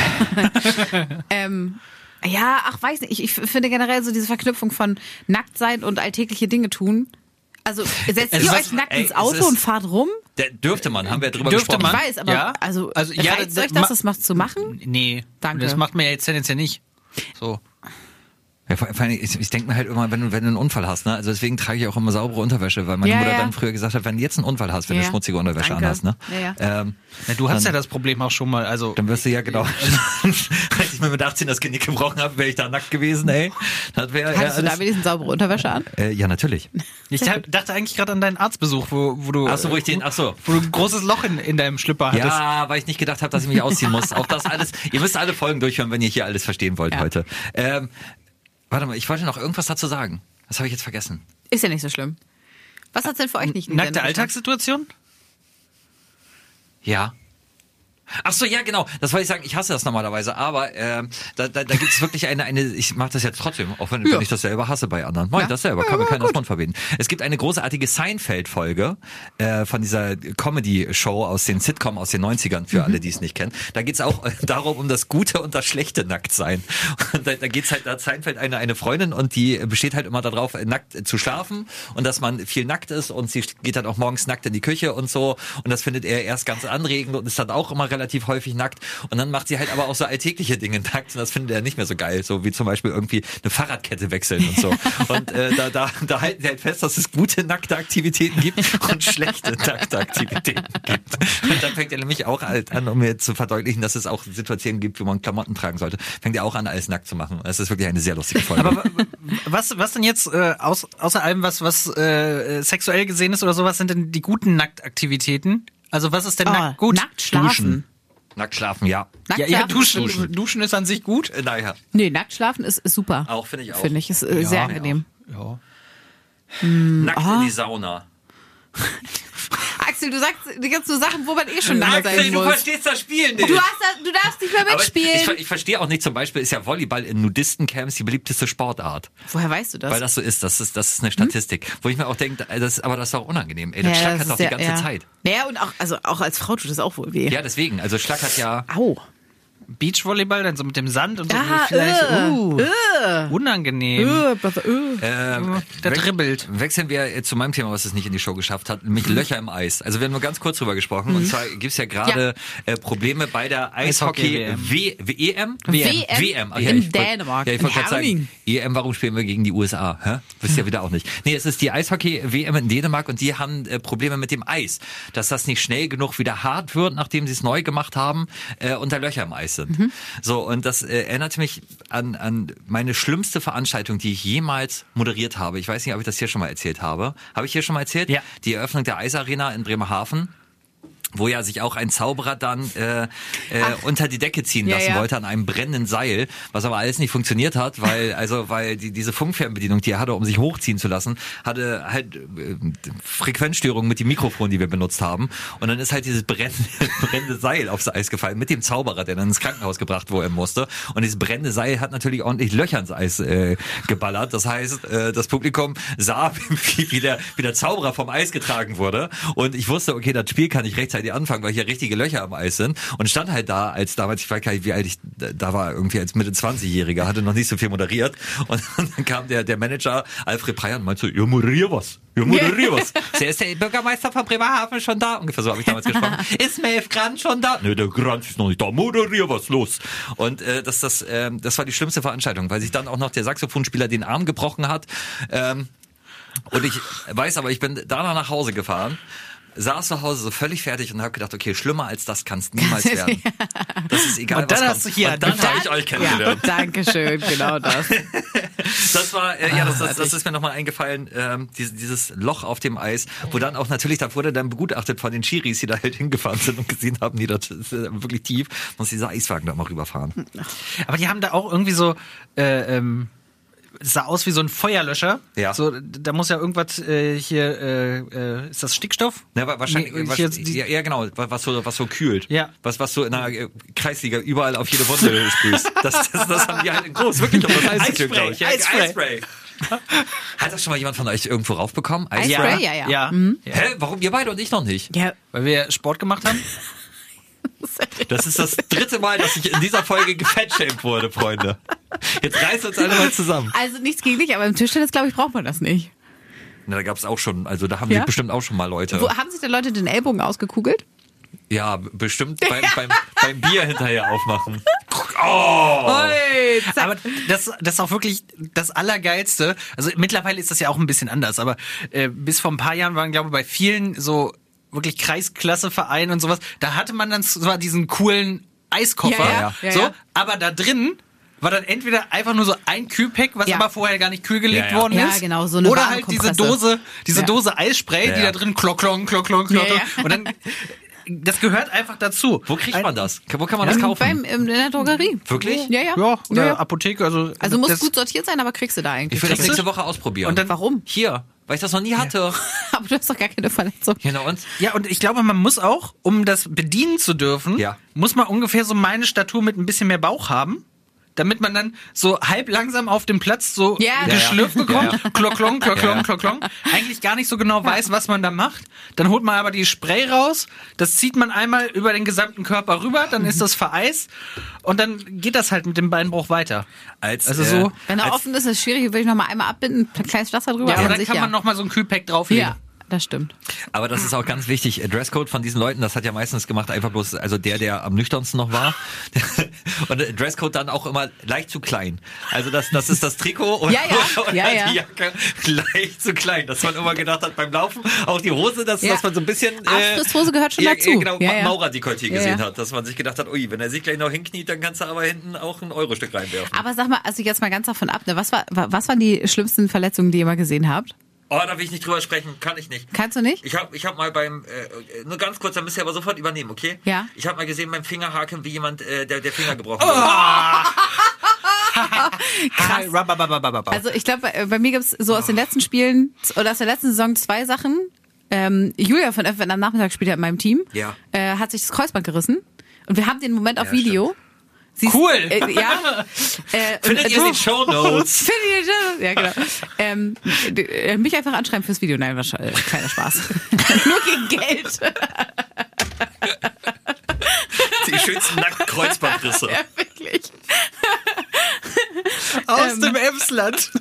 Ja, weiß nicht. Ich finde generell so diese Verknüpfung von Nacktsein und alltägliche Dinge tun. Also setzt ihr euch nackt ins Auto und fahrt rum? Dürfte man, haben wir drüber gesprochen. Ich weiß, aber ja. also ja, reizt euch das mal zu machen? Nee, danke. Das macht man ja jetzt tendenziell nicht. So. Ja, vor allem, ich denke mir halt immer, wenn du einen Unfall hast, ne? Also deswegen trage ich auch immer saubere Unterwäsche, weil meine Mutter dann früher gesagt hat, wenn du jetzt einen Unfall hast, wenn du schmutzige Unterwäsche anhast, ne? Ja. Du hast ja das Problem auch schon mal, also. Dann wirst du ja genau. Als ich mir mit 18 das Genick gebrochen habe, wäre ich da nackt gewesen, ey. Hattest du da wenigstens saubere Unterwäsche an? Ja, natürlich. Ich dachte eigentlich gerade an deinen Arztbesuch, wo du. Wo du ein großes Loch in deinem Schlüpper hattest. Ja, weil ich nicht gedacht habe, dass ich mich ausziehen muss. Auch das alles. Ihr müsst alle Folgen durchhören, wenn ihr hier alles verstehen wollt heute. Warte mal, ich wollte noch irgendwas dazu sagen. Das habe ich jetzt vergessen. Ist ja nicht so schlimm. Was hat's denn für euch nicht? Nackte Alltagssituation? Ja. Ach so, ja, genau. Das wollte ich sagen. Ich hasse das normalerweise, aber da gibt es wirklich eine. Ich mache das jetzt trotzdem, auch wenn ich das selber hasse bei anderen. Mach ich das selber, kann mir keiner Mund verbieten. Es gibt eine großartige Seinfeld-Folge von dieser Comedy-Show aus den Sitcom aus den 90ern, für alle, die es nicht kennen. Da geht's auch darum, um das gute und das schlechte Nacktsein. Und da geht's halt, da hat Seinfeld eine Freundin und die besteht halt immer darauf, nackt zu schlafen und dass man viel nackt ist und sie geht dann auch morgens nackt in die Küche und so. Und das findet er erst ganz anregend und ist dann auch immer relativ häufig nackt und dann macht sie halt aber auch so alltägliche Dinge nackt und das findet er nicht mehr so geil, so wie zum Beispiel irgendwie eine Fahrradkette wechseln und so. Und da halten sie halt fest, dass es gute nackte Aktivitäten gibt und schlechte nackte Aktivitäten gibt. Und dann fängt er nämlich auch halt an, um mir zu verdeutlichen, dass es auch Situationen gibt, wo man Klamotten tragen sollte, fängt er auch an, alles nackt zu machen. Das ist wirklich eine sehr lustige Folge. Aber was denn jetzt außer allem, was sexuell gesehen ist oder sowas, sind denn die guten Nacktaktivitäten? Also was ist denn nackt gut? Nackt schlafen. Nackt schlafen, ja. Duschen ist an sich gut. Naja. Nee, nackt schlafen ist super. Auch, finde ich auch. Finde ich, ist sehr angenehm. Ja. Nackt in die Sauna. Axel, du sagst die ganzen Sachen, wo man schon nackt sein Axel, muss. du verstehst das Spiel nicht. Du darfst nicht mehr mitspielen. Aber ich verstehe auch nicht, zum Beispiel ist ja Volleyball in Nudistencamps die beliebteste Sportart. Woher weißt du das? Weil das so ist, das ist eine Statistik. Wo ich mir auch denke, das ist auch unangenehm. Ey, das schlackert doch die ganze Zeit. Ja, und auch als Frau tut das auch wohl weh. Ja, deswegen, also schlackert ja... Au. Beachvolleyball, dann so mit dem Sand und so vielleicht unangenehm. Da dribbelt. Wechseln wir zu meinem Thema, was es nicht in die Show geschafft hat, nämlich Löcher im Eis. Also wir haben nur ganz kurz drüber gesprochen. Und zwar gibt es ja gerade Probleme bei der Eishockey-WM. In Dänemark. Ja, ich wollte gerade sagen, EM, warum spielen wir gegen die USA? Hä? Wisst ihr wieder auch nicht. Nee, es ist die Eishockey-WM in Dänemark und die haben Probleme mit dem Eis. Dass das nicht schnell genug wieder hart wird, nachdem sie es neu gemacht haben und da Löcher im Eis sind. So, und das erinnert mich an meine schlimmste Veranstaltung, die ich jemals moderiert habe. Ich weiß nicht, ob ich das hier schon mal erzählt habe. Habe ich hier schon mal erzählt? Ja. Die Eröffnung der Eisarena in Bremerhaven. wo ja sich auch ein Zauberer dann unter die Decke ziehen lassen wollte an einem brennenden Seil, was aber alles nicht funktioniert hat, weil diese Funkfernbedienung, die er hatte, um sich hochziehen zu lassen, hatte halt Frequenzstörungen mit dem Mikrofon, die wir benutzt haben. Und dann ist halt dieses brennende Seil aufs Eis gefallen mit dem Zauberer, der dann ins Krankenhaus gebracht wurde musste. Und dieses brennende Seil hat natürlich ordentlich Löcher ins Eis geballert. Das heißt, das Publikum sah, wie der Zauberer vom Eis getragen wurde. Und ich wusste, okay, das Spiel kann ich rechtzeitig anfangen, weil hier richtige Löcher am Eis sind. Und stand halt da, als damals, ich weiß gar nicht, wie alt ich da war, irgendwie als Mitte-20-Jähriger, hatte noch nicht so viel moderiert. Und dann kam der Manager Alfred Preyer und meinte so, ja, moderier was. Ist der Bürgermeister von Bremerhaven schon da? Ungefähr so habe ich damals gesprochen. Ist Melf Grant schon da? Nö, der Grant ist noch nicht da. Moderier was, los. Und das war die schlimmste Veranstaltung, weil sich dann auch noch der Saxophonspieler den Arm gebrochen hat. Und ich weiß aber, ich bin danach nach Hause gefahren, saß zu Hause so völlig fertig und habe gedacht, okay, schlimmer als das kann es niemals werden. Das ist egal, und dann was hast kommt. du hier, und dann habe ich euch kennengelernt. Dankeschön, genau das. Das war, das ist mir nochmal eingefallen, dieses Loch auf dem Eis, wo dann auch natürlich, da wurde dann begutachtet von den Schiris, die da halt hingefahren sind und gesehen haben, das ist wirklich tief, muss dieser Eiswagen da mal rüberfahren. Aber die haben da auch irgendwie so, es sah aus wie so ein Feuerlöscher. Ja. So, da muss ja irgendwas ist das Stickstoff? Ja, wahrscheinlich. Ja, genau. Was so kühlt. Ja. Was so in der Kreisliga überall auf jede Wunde sprühst. Das haben die halt in groß. Wirklich um das Eis zu kühlen, glaube ich. Eisspray. Hat das schon mal jemand von euch irgendwo raufbekommen? Eisspray? Ja. Hä? Warum ihr beide und ich noch nicht? Ja. Weil wir Sport gemacht haben? Das ist das 3. Mal, dass ich in dieser Folge gefettshamed wurde, Freunde. Jetzt reißt uns alle mal zusammen. Also nichts gegen dich, aber im Tischtennis, glaube ich, braucht man das nicht. Na, da gab's auch schon, also da haben sich bestimmt auch schon mal Leute. Haben sich da Leute den Ellbogen ausgekugelt? Ja, bestimmt beim Bier hinterher aufmachen. Oh! Aber das ist auch wirklich das Allergeilste. Also mittlerweile ist das ja auch ein bisschen anders, aber bis vor ein paar Jahren waren, glaube ich, bei vielen so wirklich Kreisklasse-Vereinen und sowas, da hatte man dann zwar diesen coolen Eiskoffer, aber da drin war dann entweder einfach nur so ein Kühlpack, was aber vorher gar nicht kühl gelegt worden ist. Ja, genau, so eine oder halt diese Dose Eisspray, die da drin klock. Und dann, das gehört einfach dazu. Wo kriegt man das? Wo kann man das kaufen? In der Drogerie. Wirklich? Ja. Oder Apotheke. Also muss gut sortiert sein, aber kriegst du da eigentlich. Ich will das nächste Woche ausprobieren. Und dann warum? Hier, weil ich das noch nie hatte. Aber du hast doch gar keine Verletzung. Genau, und? Ja, und ich glaube, man muss auch, um das bedienen zu dürfen, muss man ungefähr so meine Statur mit ein bisschen mehr Bauch haben. Damit man dann so halb langsam auf dem Platz so geschlürft bekommt. Klocklong. Eigentlich gar nicht so genau weiß, was man da macht. Dann holt man aber die Spray raus. Das zieht man einmal über den gesamten Körper rüber. Dann ist das vereist. Und dann geht das halt mit dem Beinbruch weiter. So. Wenn er offen ist, ist es schwierig. Würde ich noch mal einmal abbinden, ein kleines Pflaster drüber. Ja, aber dann kann man noch mal so ein Kühlpack drauflegen. Ja. Das stimmt. Aber das ist auch ganz wichtig. Dresscode von diesen Leuten, das hat ja meistens gemacht, einfach bloß, also der am nüchternsten noch war. Und Dresscode dann auch immer leicht zu klein. Also das ist das Trikot und die Jacke leicht zu klein. Dass man immer gedacht hat beim Laufen, auch die Hose, dass man so ein bisschen... Arschfristhose gehört schon dazu. Genau, Maurer-Dekolleté gesehen hat. Dass man sich gedacht hat, ui, wenn er sich gleich noch hinkniet, dann kannst du aber hinten auch ein Euro-Stück reinwerfen. Aber sag mal, also jetzt mal ganz davon ab, ne? Was waren die schlimmsten Verletzungen, die ihr mal gesehen habt? Oh, da will ich nicht drüber sprechen, kann ich nicht. Kannst du nicht? Ich hab mal nur ganz kurz, dann müsst ihr aber sofort übernehmen, okay? Ja. Ich habe mal gesehen beim Fingerhaken, wie jemand, der Finger gebrochen Krass. hat. Also ich glaube, bei mir gibt's so aus den letzten Spielen oder aus der letzten Saison 2 Sachen. Julia von FFN am Nachmittag spielt ja in meinem Team. Ja. Hat sich das Kreuzband gerissen. Und wir haben den Moment auf Video. Cool! Findet ihr in den Shownotes? Ja, genau. Mich einfach anschreiben fürs Video. Nein, wahrscheinlich kleiner Spaß. Nur gegen Geld. Die schönsten Nackt-Kreuzbandrisse. Ja, wirklich. Aus dem Emsland.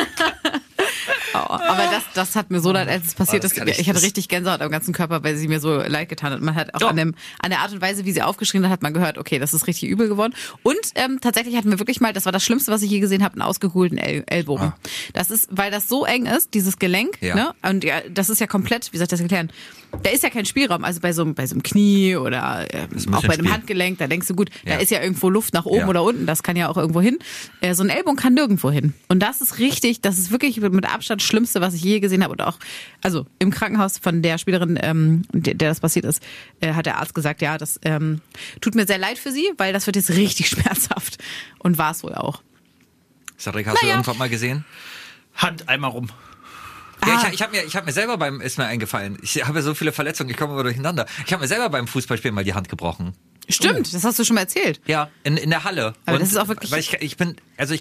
Aber das hat mir so leid, als es passiert ist. Ich hatte richtig Gänsehaut am ganzen Körper, weil sie mir so leid getan hat. Man hat auch an der Art und Weise, wie sie aufgeschrien hat man gehört, okay, das ist richtig übel geworden. Und tatsächlich hatten wir wirklich mal, das war das Schlimmste, was ich je gesehen habe, einen ausgekugelten Ellbogen. Das ist, weil das so eng ist, dieses Gelenk, ne? Und das ist ja komplett, wie soll ich das erklären? Da ist ja kein Spielraum. Also bei so einem Knie oder auch bei einem Handgelenk, da denkst du, gut, da ist ja irgendwo Luft nach oben oder unten, das kann ja auch irgendwo hin. So ein Ellbogen kann nirgendwo hin. Und das ist wirklich mit Abstand schlimm. Schlimmste, was ich je gesehen habe. Und auch, also im Krankenhaus von der Spielerin, der das passiert ist, hat der Arzt gesagt, ja, das tut mir sehr leid für sie, weil das wird jetzt richtig schmerzhaft. Und war es wohl auch. Cedric, hast du irgendwann mal gesehen? Hand einmal rum. Ja, ich hab mir selber ist mir eingefallen, ich habe ja so viele Verletzungen, ich komme immer durcheinander. Ich habe mir selber beim Fußballspielen mal die Hand gebrochen. Stimmt, das hast du schon mal erzählt. Ja, in der Halle. Aber und das ist auch wirklich... Weil ich bin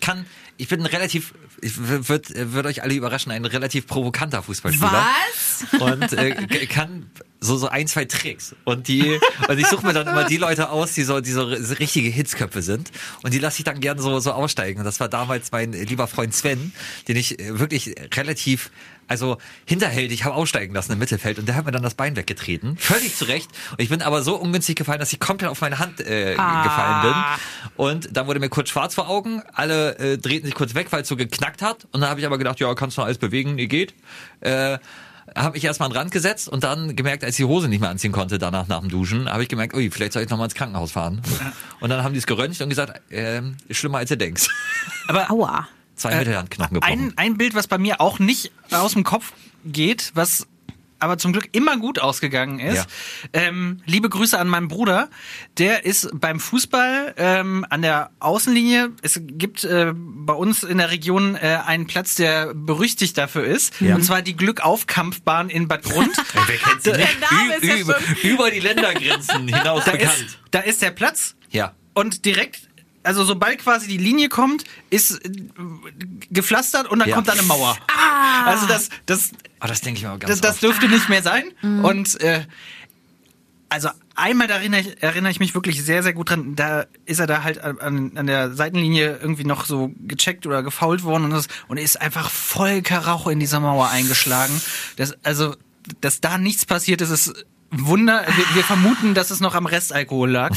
wird euch alle überraschen, ein relativ provokanter Fußballspieler. Was? Und kann so 1, 2 Tricks. Und ich suche mir dann immer die Leute aus, die so richtige Hitzköpfe sind. Und die lasse ich dann gern so aussteigen. Und das war damals mein lieber Freund Sven, den ich wirklich relativ, hinterhältig habe aussteigen lassen im Mittelfeld. Und der hat mir dann das Bein weggetreten. Völlig zurecht. Und ich bin aber so ungünstig gefallen, dass ich komplett auf meine Hand gefallen bin. Und dann wurde mir kurz schwarz vor Augen. Alle drehten sich kurz weg, weil es so geknackt hat. Und dann habe ich aber gedacht, ja, kannst du noch alles bewegen? Nee, geht. Habe ich erstmal an den Rand gesetzt und dann gemerkt, als ich die Hose nicht mehr anziehen konnte, danach nach dem Duschen, habe ich gemerkt, ui, vielleicht soll ich nochmal ins Krankenhaus fahren. Und dann haben die es geröntgt und gesagt, ist schlimmer als du denkst. Aber aua. 2 Mittelhandknochen gebrochen. Ein Bild, was bei mir auch nicht aus dem Kopf geht, was aber zum Glück immer gut ausgegangen ist. Ja. Liebe Grüße an meinen Bruder. Der ist beim Fußball an der Außenlinie. Es gibt bei uns in der Region einen Platz, der berüchtigt dafür ist. Ja. Und zwar die Glückauf-Kampfbahn in Bad Grund. Wer kennt sie nicht? Über die Ländergrenzen hinaus bekannt. Da ist der Platz. Ja. Und direkt, also sobald quasi die Linie kommt, ist gepflastert und dann kommt da eine Mauer. Also das denke ich mir auch ganz das dürfte nicht mehr sein. Und also einmal da erinnere ich mich wirklich sehr, sehr gut dran. Da ist er da halt an der Seitenlinie irgendwie noch so gecheckt oder gefoult worden und ist einfach voll Karacho in dieser Mauer eingeschlagen. Dass da nichts passiert ist, ist Wunder. Wir vermuten, dass es noch am Restalkohol lag.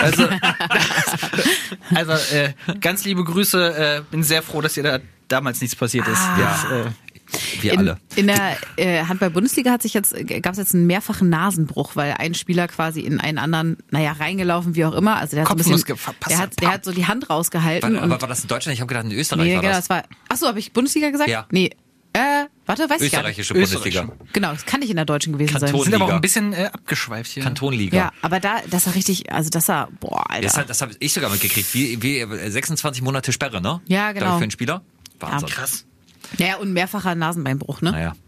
Also ganz liebe Grüße. Bin sehr froh, dass ihr da damals nichts passiert ist. Ja. Wir alle. In der Handball-Bundesliga gab es jetzt einen mehrfachen Nasenbruch, weil ein Spieler quasi in einen anderen, reingelaufen, wie auch immer. Also der hat so ein bisschen, der hat so die Hand rausgehalten. Aber war das in Deutschland? Ich habe gedacht, in Österreich nee, war genau, das. Achso, habe ich Bundesliga gesagt? Ja. Nee. Warte, weiß ich gar nicht. Österreichische Bundesliga. Genau, das kann nicht in der deutschen gewesen sein. Wir sind aber auch ein bisschen abgeschweift hier. Kantonliga. Ja, aber das war richtig, boah, Alter. Das habe ich sogar mitgekriegt. Wie 26 Monate Sperre, ne? Ja, genau. Für einen Spieler. Wahnsinn. Ja, krass. Ja, und mehrfacher Nasenbeinbruch, ne? Naja.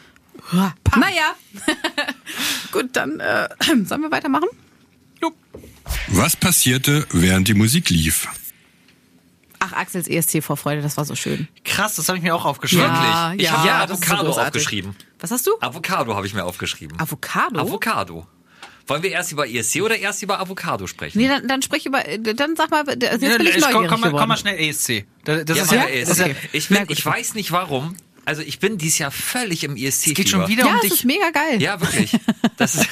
Gut, dann sollen wir weitermachen? Jo. Was passierte, während die Musik lief? Ach, Axels ESC vor Freude, das war so schön. Krass, das habe ich mir auch aufgeschrieben. Ja, Ich habe das ist so Avocado großartig. aufgeschrieben. Was hast du? Avocado habe ich mir aufgeschrieben. Avocado? Wollen wir erst über ESC oder erst über Avocado sprechen? Nee, dann sprich dann sag mal, jetzt bin ich neugierig komm geworden. mal schnell ESC. Das ist ESC. Okay. Ich weiß nicht warum. Also ich bin dieses Jahr völlig im ESC. Es geht schon wieder um das dich. ist mega geil. Ja, wirklich. Das ist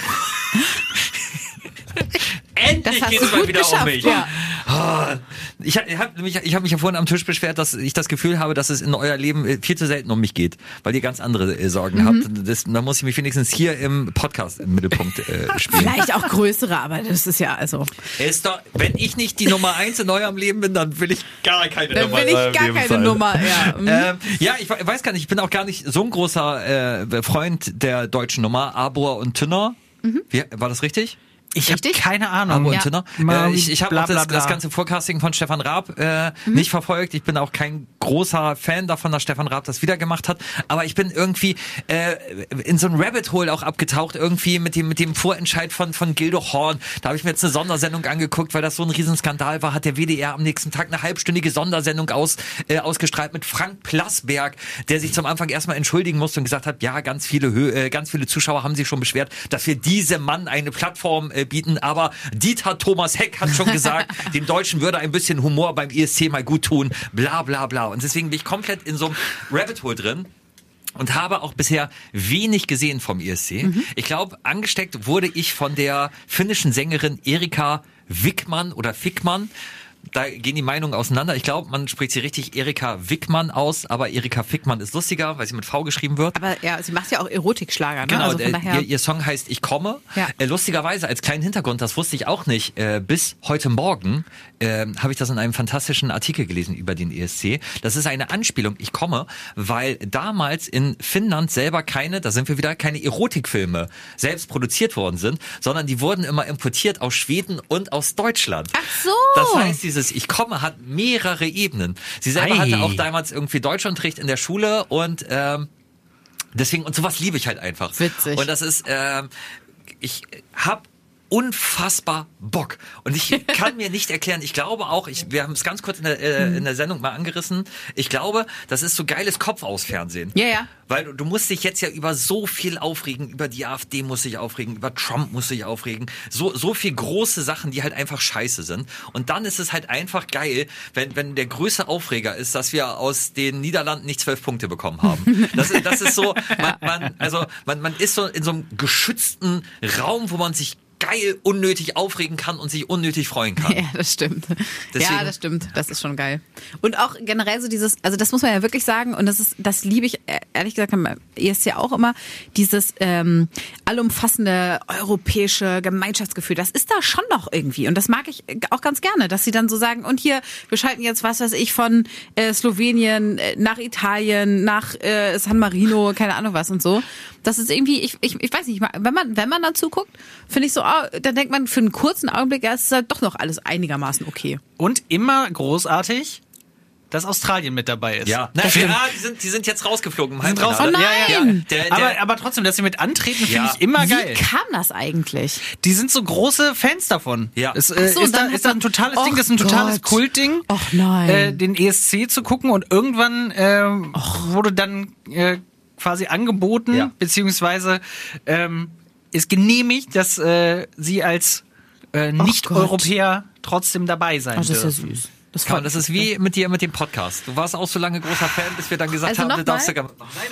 Endlich Das hast geht du es mal gut wieder geschafft, um mich. ja. Ich habe mich ja vorhin am Tisch beschwert, dass ich das Gefühl habe, dass es in euer Leben viel zu selten um mich geht, weil ihr ganz andere Sorgen habt. Da muss ich mich wenigstens hier im Podcast im Mittelpunkt spielen. Vielleicht auch größere, aber das ist ja also. Ist doch, wenn ich nicht die Nummer 1 in eurem Leben bin, dann will ich gar keine Dann Nummer will ich gar keine Nummer. Ja. Ja, ich weiß gar nicht, ich bin auch gar nicht so ein großer Freund der deutschen Nummer, Abor und Tünner. War das richtig? Ich habe keine Ahnung. Abo und Tünner. Ich habe auch das bla. ganze Forecasting von Stefan Raab nicht verfolgt. Ich bin auch kein großer Fan davon, dass Stefan Raab das wieder gemacht hat. Aber ich bin irgendwie in so ein Rabbit Hole auch abgetaucht, irgendwie mit dem Vorentscheid von Gildo Horn. Da habe ich mir jetzt eine Sondersendung angeguckt, weil das so ein Riesenskandal war. Hat der WDR am nächsten Tag eine halbstündige Sondersendung ausgestrahlt mit Frank Plasberg, der sich zum Anfang erstmal entschuldigen musste und gesagt hat, ja, ganz viele Zuschauer haben sich schon beschwert, dass wir diesem Mann eine Plattform bieten, aber Dieter Thomas Heck hat schon gesagt, dem Deutschen würde ein bisschen Humor beim ESC mal gut tun, bla bla bla. Und deswegen bin ich komplett in so einem Rabbit Hole drin und habe auch bisher wenig gesehen vom ESC. Ich glaube, angesteckt wurde ich von der finnischen Sängerin Erika Wickman oder Fickman. da gehen die Meinungen auseinander. Ich glaube, man spricht sie richtig Erika Wickmann aus, aber Erika Fickmann ist lustiger, weil sie mit V geschrieben wird. Aber ja, sie macht ja auch Erotikschlager, ne? Genau, Also von daher. ihr Song heißt Ich komme. Ja. Lustigerweise, als kleinen Hintergrund, das wusste ich auch nicht, bis heute Morgen habe ich das in einem fantastischen Artikel gelesen über den ESC. Das ist eine Anspielung, Ich komme, weil damals in Finnland selber keine Erotikfilme selbst produziert worden sind, sondern die wurden immer importiert aus Schweden und aus Deutschland. Ach so. Das heißt, dieses Ich komme hat mehrere Ebenen. Sie selber hatte auch damals irgendwie Deutschunterricht in der Schule und deswegen, und sowas liebe ich halt einfach. Witzig. Und das ist, ich habe unfassbar Bock. Und ich kann mir nicht erklären, ich glaube auch, wir haben es ganz kurz in der Sendung mal angerissen, ich glaube, das ist so geiles Kopfausfernsehen. Ja, ja. Weil du musst dich jetzt ja über so viel aufregen, über die AfD musst du dich aufregen, über Trump musst du dich aufregen, so viel große Sachen, die halt einfach scheiße sind. Und dann ist es halt einfach geil, wenn der größte Aufreger ist, dass wir aus den Niederlanden nicht 12 Punkte bekommen haben. Das ist so, man ist so in so einem geschützten Raum, wo man sich geil unnötig aufregen kann und sich unnötig freuen kann. Ja, das stimmt. Deswegen, ja, das stimmt. Das ist schon geil. Und auch generell so dieses, also das muss man ja wirklich sagen, und das liebe ich, ehrlich gesagt, am ESC auch immer, dieses allumfassende europäische Gemeinschaftsgefühl. Das ist da schon noch irgendwie. Und das mag ich auch ganz gerne, dass sie dann so sagen, und hier, wir schalten jetzt, was weiß ich, von Slowenien nach Italien, nach San Marino, keine Ahnung was und so. Das ist irgendwie, ich weiß nicht, wenn man dann zuguckt, finde ich so, dann denkt man für einen kurzen Augenblick, ja, es ist halt doch noch alles einigermaßen okay. Und immer großartig, dass Australien mit dabei ist. Ja, die sind jetzt rausgeflogen im Sind raus. Halbfinale. Oh nein! Ja, Aber trotzdem, dass sie mit antreten, finde Ja. ich immer Wie geil. kam das eigentlich? Die sind so große Fans davon. Ja. Es, so, ist dann da ein totales Och Ding, das ist ein totales Gott. Kultding, Och nein. den ESC zu gucken und irgendwann wurde dann quasi angeboten, Ja. beziehungsweise ist genehmigt, dass sie als Nicht-Europäer trotzdem dabei sein Das ist ja dürfen. süß. Das ist wie mit dir mit dem Podcast. Du warst auch so lange großer Fan, bis wir dann gesagt Also haben, noch du darfst mal? sogar.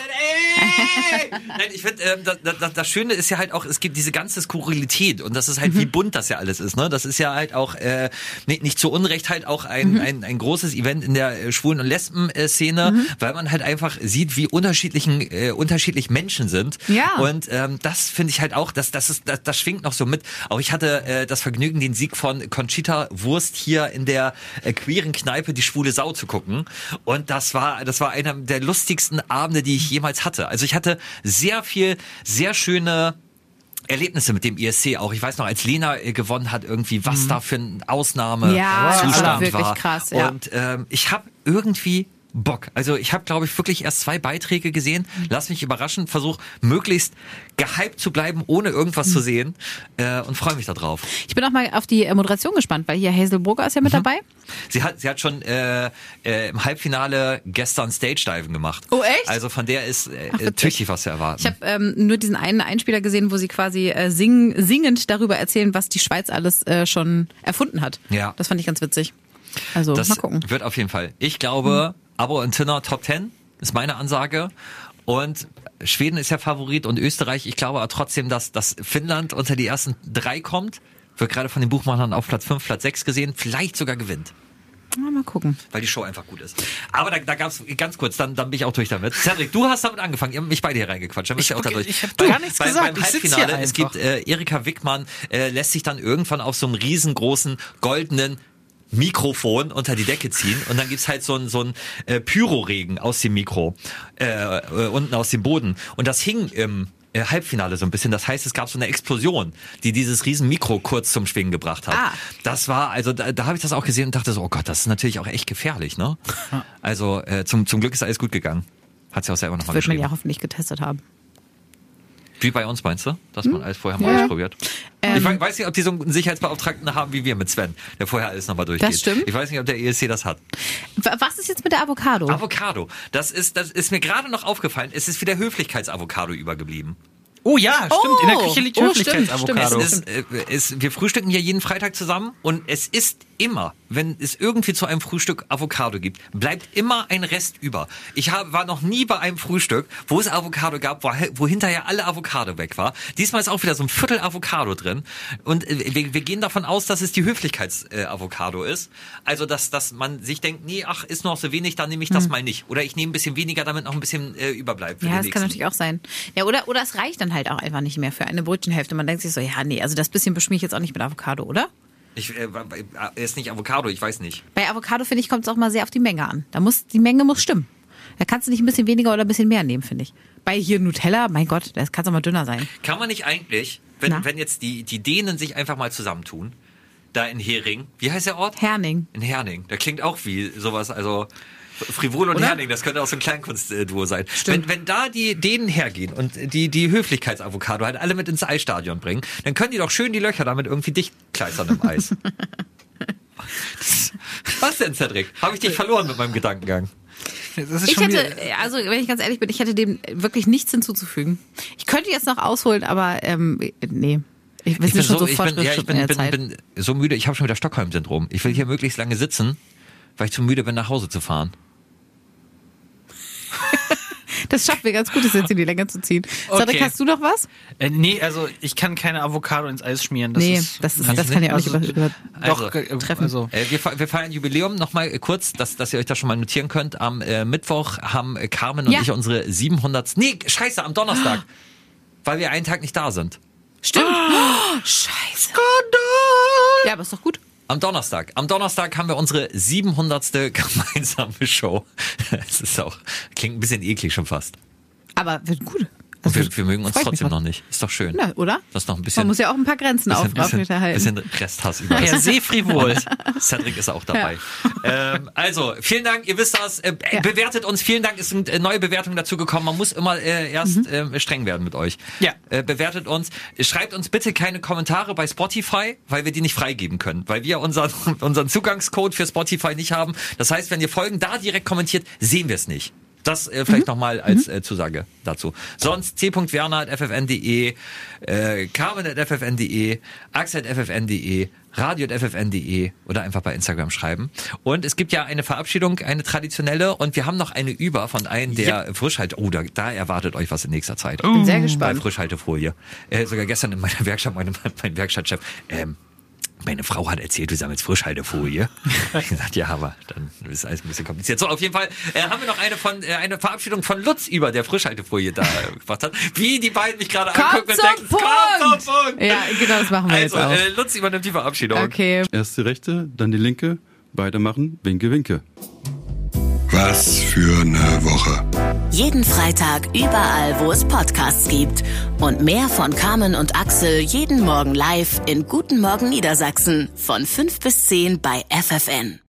Nein, ich finde, das Schöne ist ja halt auch, es gibt diese ganze Skurrilität und das ist halt, wie bunt das ja alles ist. Ne? Das ist ja halt auch nicht zu Unrecht halt auch ein großes Event in der Schwulen- und Lesben-Szene, weil man halt einfach sieht, wie unterschiedlich Menschen sind. Ja. Und das finde ich halt auch, das schwingt noch so mit. Auch ich hatte das Vergnügen, den Sieg von Conchita Wurst hier in der queeren Kneipe Die schwule Sau zu gucken. Und das war einer der lustigsten Abende, die ich jemals hatte. Also ich hatte sehr schöne Erlebnisse mit dem ESC auch. Ich weiß noch, als Lena gewonnen hat, irgendwie, was da für ein Ausnahmezustand Ja, wirklich war. krass, ja. Und ich habe irgendwie Bock. Also ich habe, glaube ich, wirklich erst 2 Beiträge gesehen. Lass mich überraschen, versuche möglichst gehypt zu bleiben, ohne irgendwas zu sehen und freue mich da drauf. Ich bin auch mal auf die Moderation gespannt, weil hier Hazel Brugger ist ja mit dabei. Sie hat schon im Halbfinale gestern Stage-Diving gemacht. Oh, echt? Also von der ist witzig. tüchtig was zu erwarten. Ich habe nur diesen einen Einspieler gesehen, wo sie quasi singend darüber erzählen, was die Schweiz alles schon erfunden hat. Ja. Das fand ich ganz witzig. Also Das mal gucken. wird auf jeden Fall. Ich glaube, Abo und Tinner Top 10 ist meine Ansage. Und Schweden ist ja Favorit und Österreich. Ich glaube aber trotzdem, dass Finnland unter die ersten 3 kommt. Wird gerade von den Buchmachern auf Platz 5, Platz 6 gesehen. Vielleicht sogar gewinnt. Mal gucken. Weil die Show einfach gut ist. Aber da gab's ganz kurz, dann bin ich auch durch damit. Cedric, du hast damit angefangen, ihr habt mich beide hier reingequatscht. Dann bist du auch da durch. Ich hab gar nichts gesagt. Beim Ich sitz Halbfinale, hier es gibt Erika Wickmann, lässt sich dann irgendwann auf so einem riesengroßen goldenen Mikrofon unter die Decke ziehen und dann gibt's halt so ein Pyroregen aus dem Mikro unten aus dem Boden und das hing im Halbfinale so ein bisschen. Das heißt, es gab so eine Explosion, die dieses riesen Mikro kurz zum Schwingen gebracht hat. Das war, also da habe ich das auch gesehen und dachte so, oh Gott, das ist natürlich auch echt gefährlich, ne? Also zum Glück ist alles gut gegangen. Hat sie auch selber nochmal Wird man geschrieben. ja hoffentlich getestet haben. Wie bei uns, meinst du? Dass man alles vorher mal ausprobiert? Ich weiß nicht, ob die so einen Sicherheitsbeauftragten haben wie wir mit Sven, der vorher alles nochmal durchgeht. Das stimmt. Ich weiß nicht, ob der ESC das hat. Was ist jetzt mit der Avocado? Avocado. Das ist mir gerade noch aufgefallen. Es ist wieder Höflichkeitsavocado übergeblieben. Oh ja, stimmt. In der Küche liegt Oh, Höflichkeitsavocado. stimmt. Wir frühstücken ja jeden Freitag zusammen und es ist immer, wenn es irgendwie zu einem Frühstück Avocado gibt, bleibt immer ein Rest über. Ich war noch nie bei einem Frühstück, wo es Avocado gab, wo hinterher alle Avocado weg war. Diesmal ist auch wieder so ein Viertel Avocado drin. Und wir gehen davon aus, dass es die Höflichkeits-Avocado ist. Also, dass man sich denkt, nee, ach, ist noch so wenig, dann nehme ich das mal nicht. Oder ich nehme ein bisschen weniger, damit noch ein bisschen überbleibt. Ja, das kann natürlich auch sein. Ja, oder es reicht dann halt auch einfach nicht mehr für eine Brötchenhälfte. Man denkt sich so, ja, nee, also das bisschen beschmiere ich jetzt auch nicht mit Avocado, oder? Ist nicht Avocado, ich weiß nicht. Bei Avocado, finde ich, kommt es auch mal sehr auf die Menge an. Die Menge muss stimmen. Da kannst du nicht ein bisschen weniger oder ein bisschen mehr nehmen, finde ich. Bei hier Nutella, mein Gott, das kann es auch mal dünner sein. Kann man nicht eigentlich, wenn jetzt die Dänen sich einfach mal zusammentun, da in Hering, wie heißt der Ort? Herning. In Herning, da klingt auch wie sowas, also Frivol und Herning, das könnte auch so ein Kleinkunstduo sein. Wenn da die Dänen hergehen und die Höflichkeitsavocado halt alle mit ins Eisstadion bringen, dann können die doch schön die Löcher damit irgendwie dicht kleistern im Eis. Was denn, Cedric? Habe ich dich verloren mit meinem Gedankengang? Also wenn ich ganz ehrlich bin, ich hätte dem wirklich nichts hinzuzufügen. Ich könnte jetzt noch ausholen, aber nee. Ich bin so müde, ich habe schon wieder Stockholm-Syndrom. Ich will hier möglichst lange sitzen, weil ich zu müde bin, nach Hause zu fahren. Das schafft mir ganz gut, das jetzt in die Länge zu ziehen. Okay. Cedric, hast du noch was? Nee, also ich kann keine Avocado ins Eis schmieren. Das kann ja auch nicht übertreffen. Also, wir feiern Jubiläum, nochmal kurz, dass ihr euch das schon mal notieren könnt. Am Mittwoch haben Carmen und ich unsere 700. Nee, scheiße, am Donnerstag. Weil wir einen Tag nicht da sind. Stimmt. Scheiße. Skandal! Ja, aber ist doch gut. Am Donnerstag haben wir unsere 700. gemeinsame Show. Das ist auch, klingt ein bisschen eklig schon fast. Aber wird gut. Also wir mögen uns trotzdem noch nicht. Ist doch schön. Na, oder? Das ist noch ein bisschen. Man muss ja auch ein paar Grenzen aufrechterhalten. Bisschen Resthass über. Ja, sehr frivol. Cedric ist auch dabei. Ja. Also, vielen Dank. Ihr wisst das. Bewertet uns. Vielen Dank. Es sind neue Bewertungen dazu gekommen. Man muss immer erst streng werden mit euch. Ja. Bewertet uns. Schreibt uns bitte keine Kommentare bei Spotify, weil wir die nicht freigeben können. Weil wir unseren Zugangscode für Spotify nicht haben. Das heißt, wenn ihr Folgen da direkt kommentiert, sehen wir es nicht. Das vielleicht nochmal als Zusage dazu. Sonst c.werner@ffn.de, carmen@ffn.de, ax@ffn.de, radio@ffn.de oder einfach bei Instagram schreiben. Und es gibt ja eine Verabschiedung, eine traditionelle, und wir haben noch eine über von einem der Frischhalte. Oh, da erwartet euch was in nächster Zeit. Ich bin sehr gespannt. Bei Frischhaltefolie. Sogar gestern in meiner Werkstatt, mein Werkstattchef, meine Frau hat erzählt, du sammelst Frischhaltefolie. Ich habe gesagt, ja, aber dann ist alles ein bisschen kompliziert. So, auf jeden Fall haben wir noch eine Verabschiedung von Lutz über, der Frischhaltefolie da gemacht hat. Wie die beiden mich gerade angucken und denken, komm zum Punkt! Ja, genau, das machen wir jetzt auch. Lutz übernimmt die Verabschiedung. Okay. Erst die rechte, dann die linke. Weitermachen, winke, winke. Was für eine Woche. Jeden Freitag überall, wo es Podcasts gibt. Und mehr von Carmen und Axel jeden Morgen live in Guten Morgen Niedersachsen von 5 bis 10 bei FFN.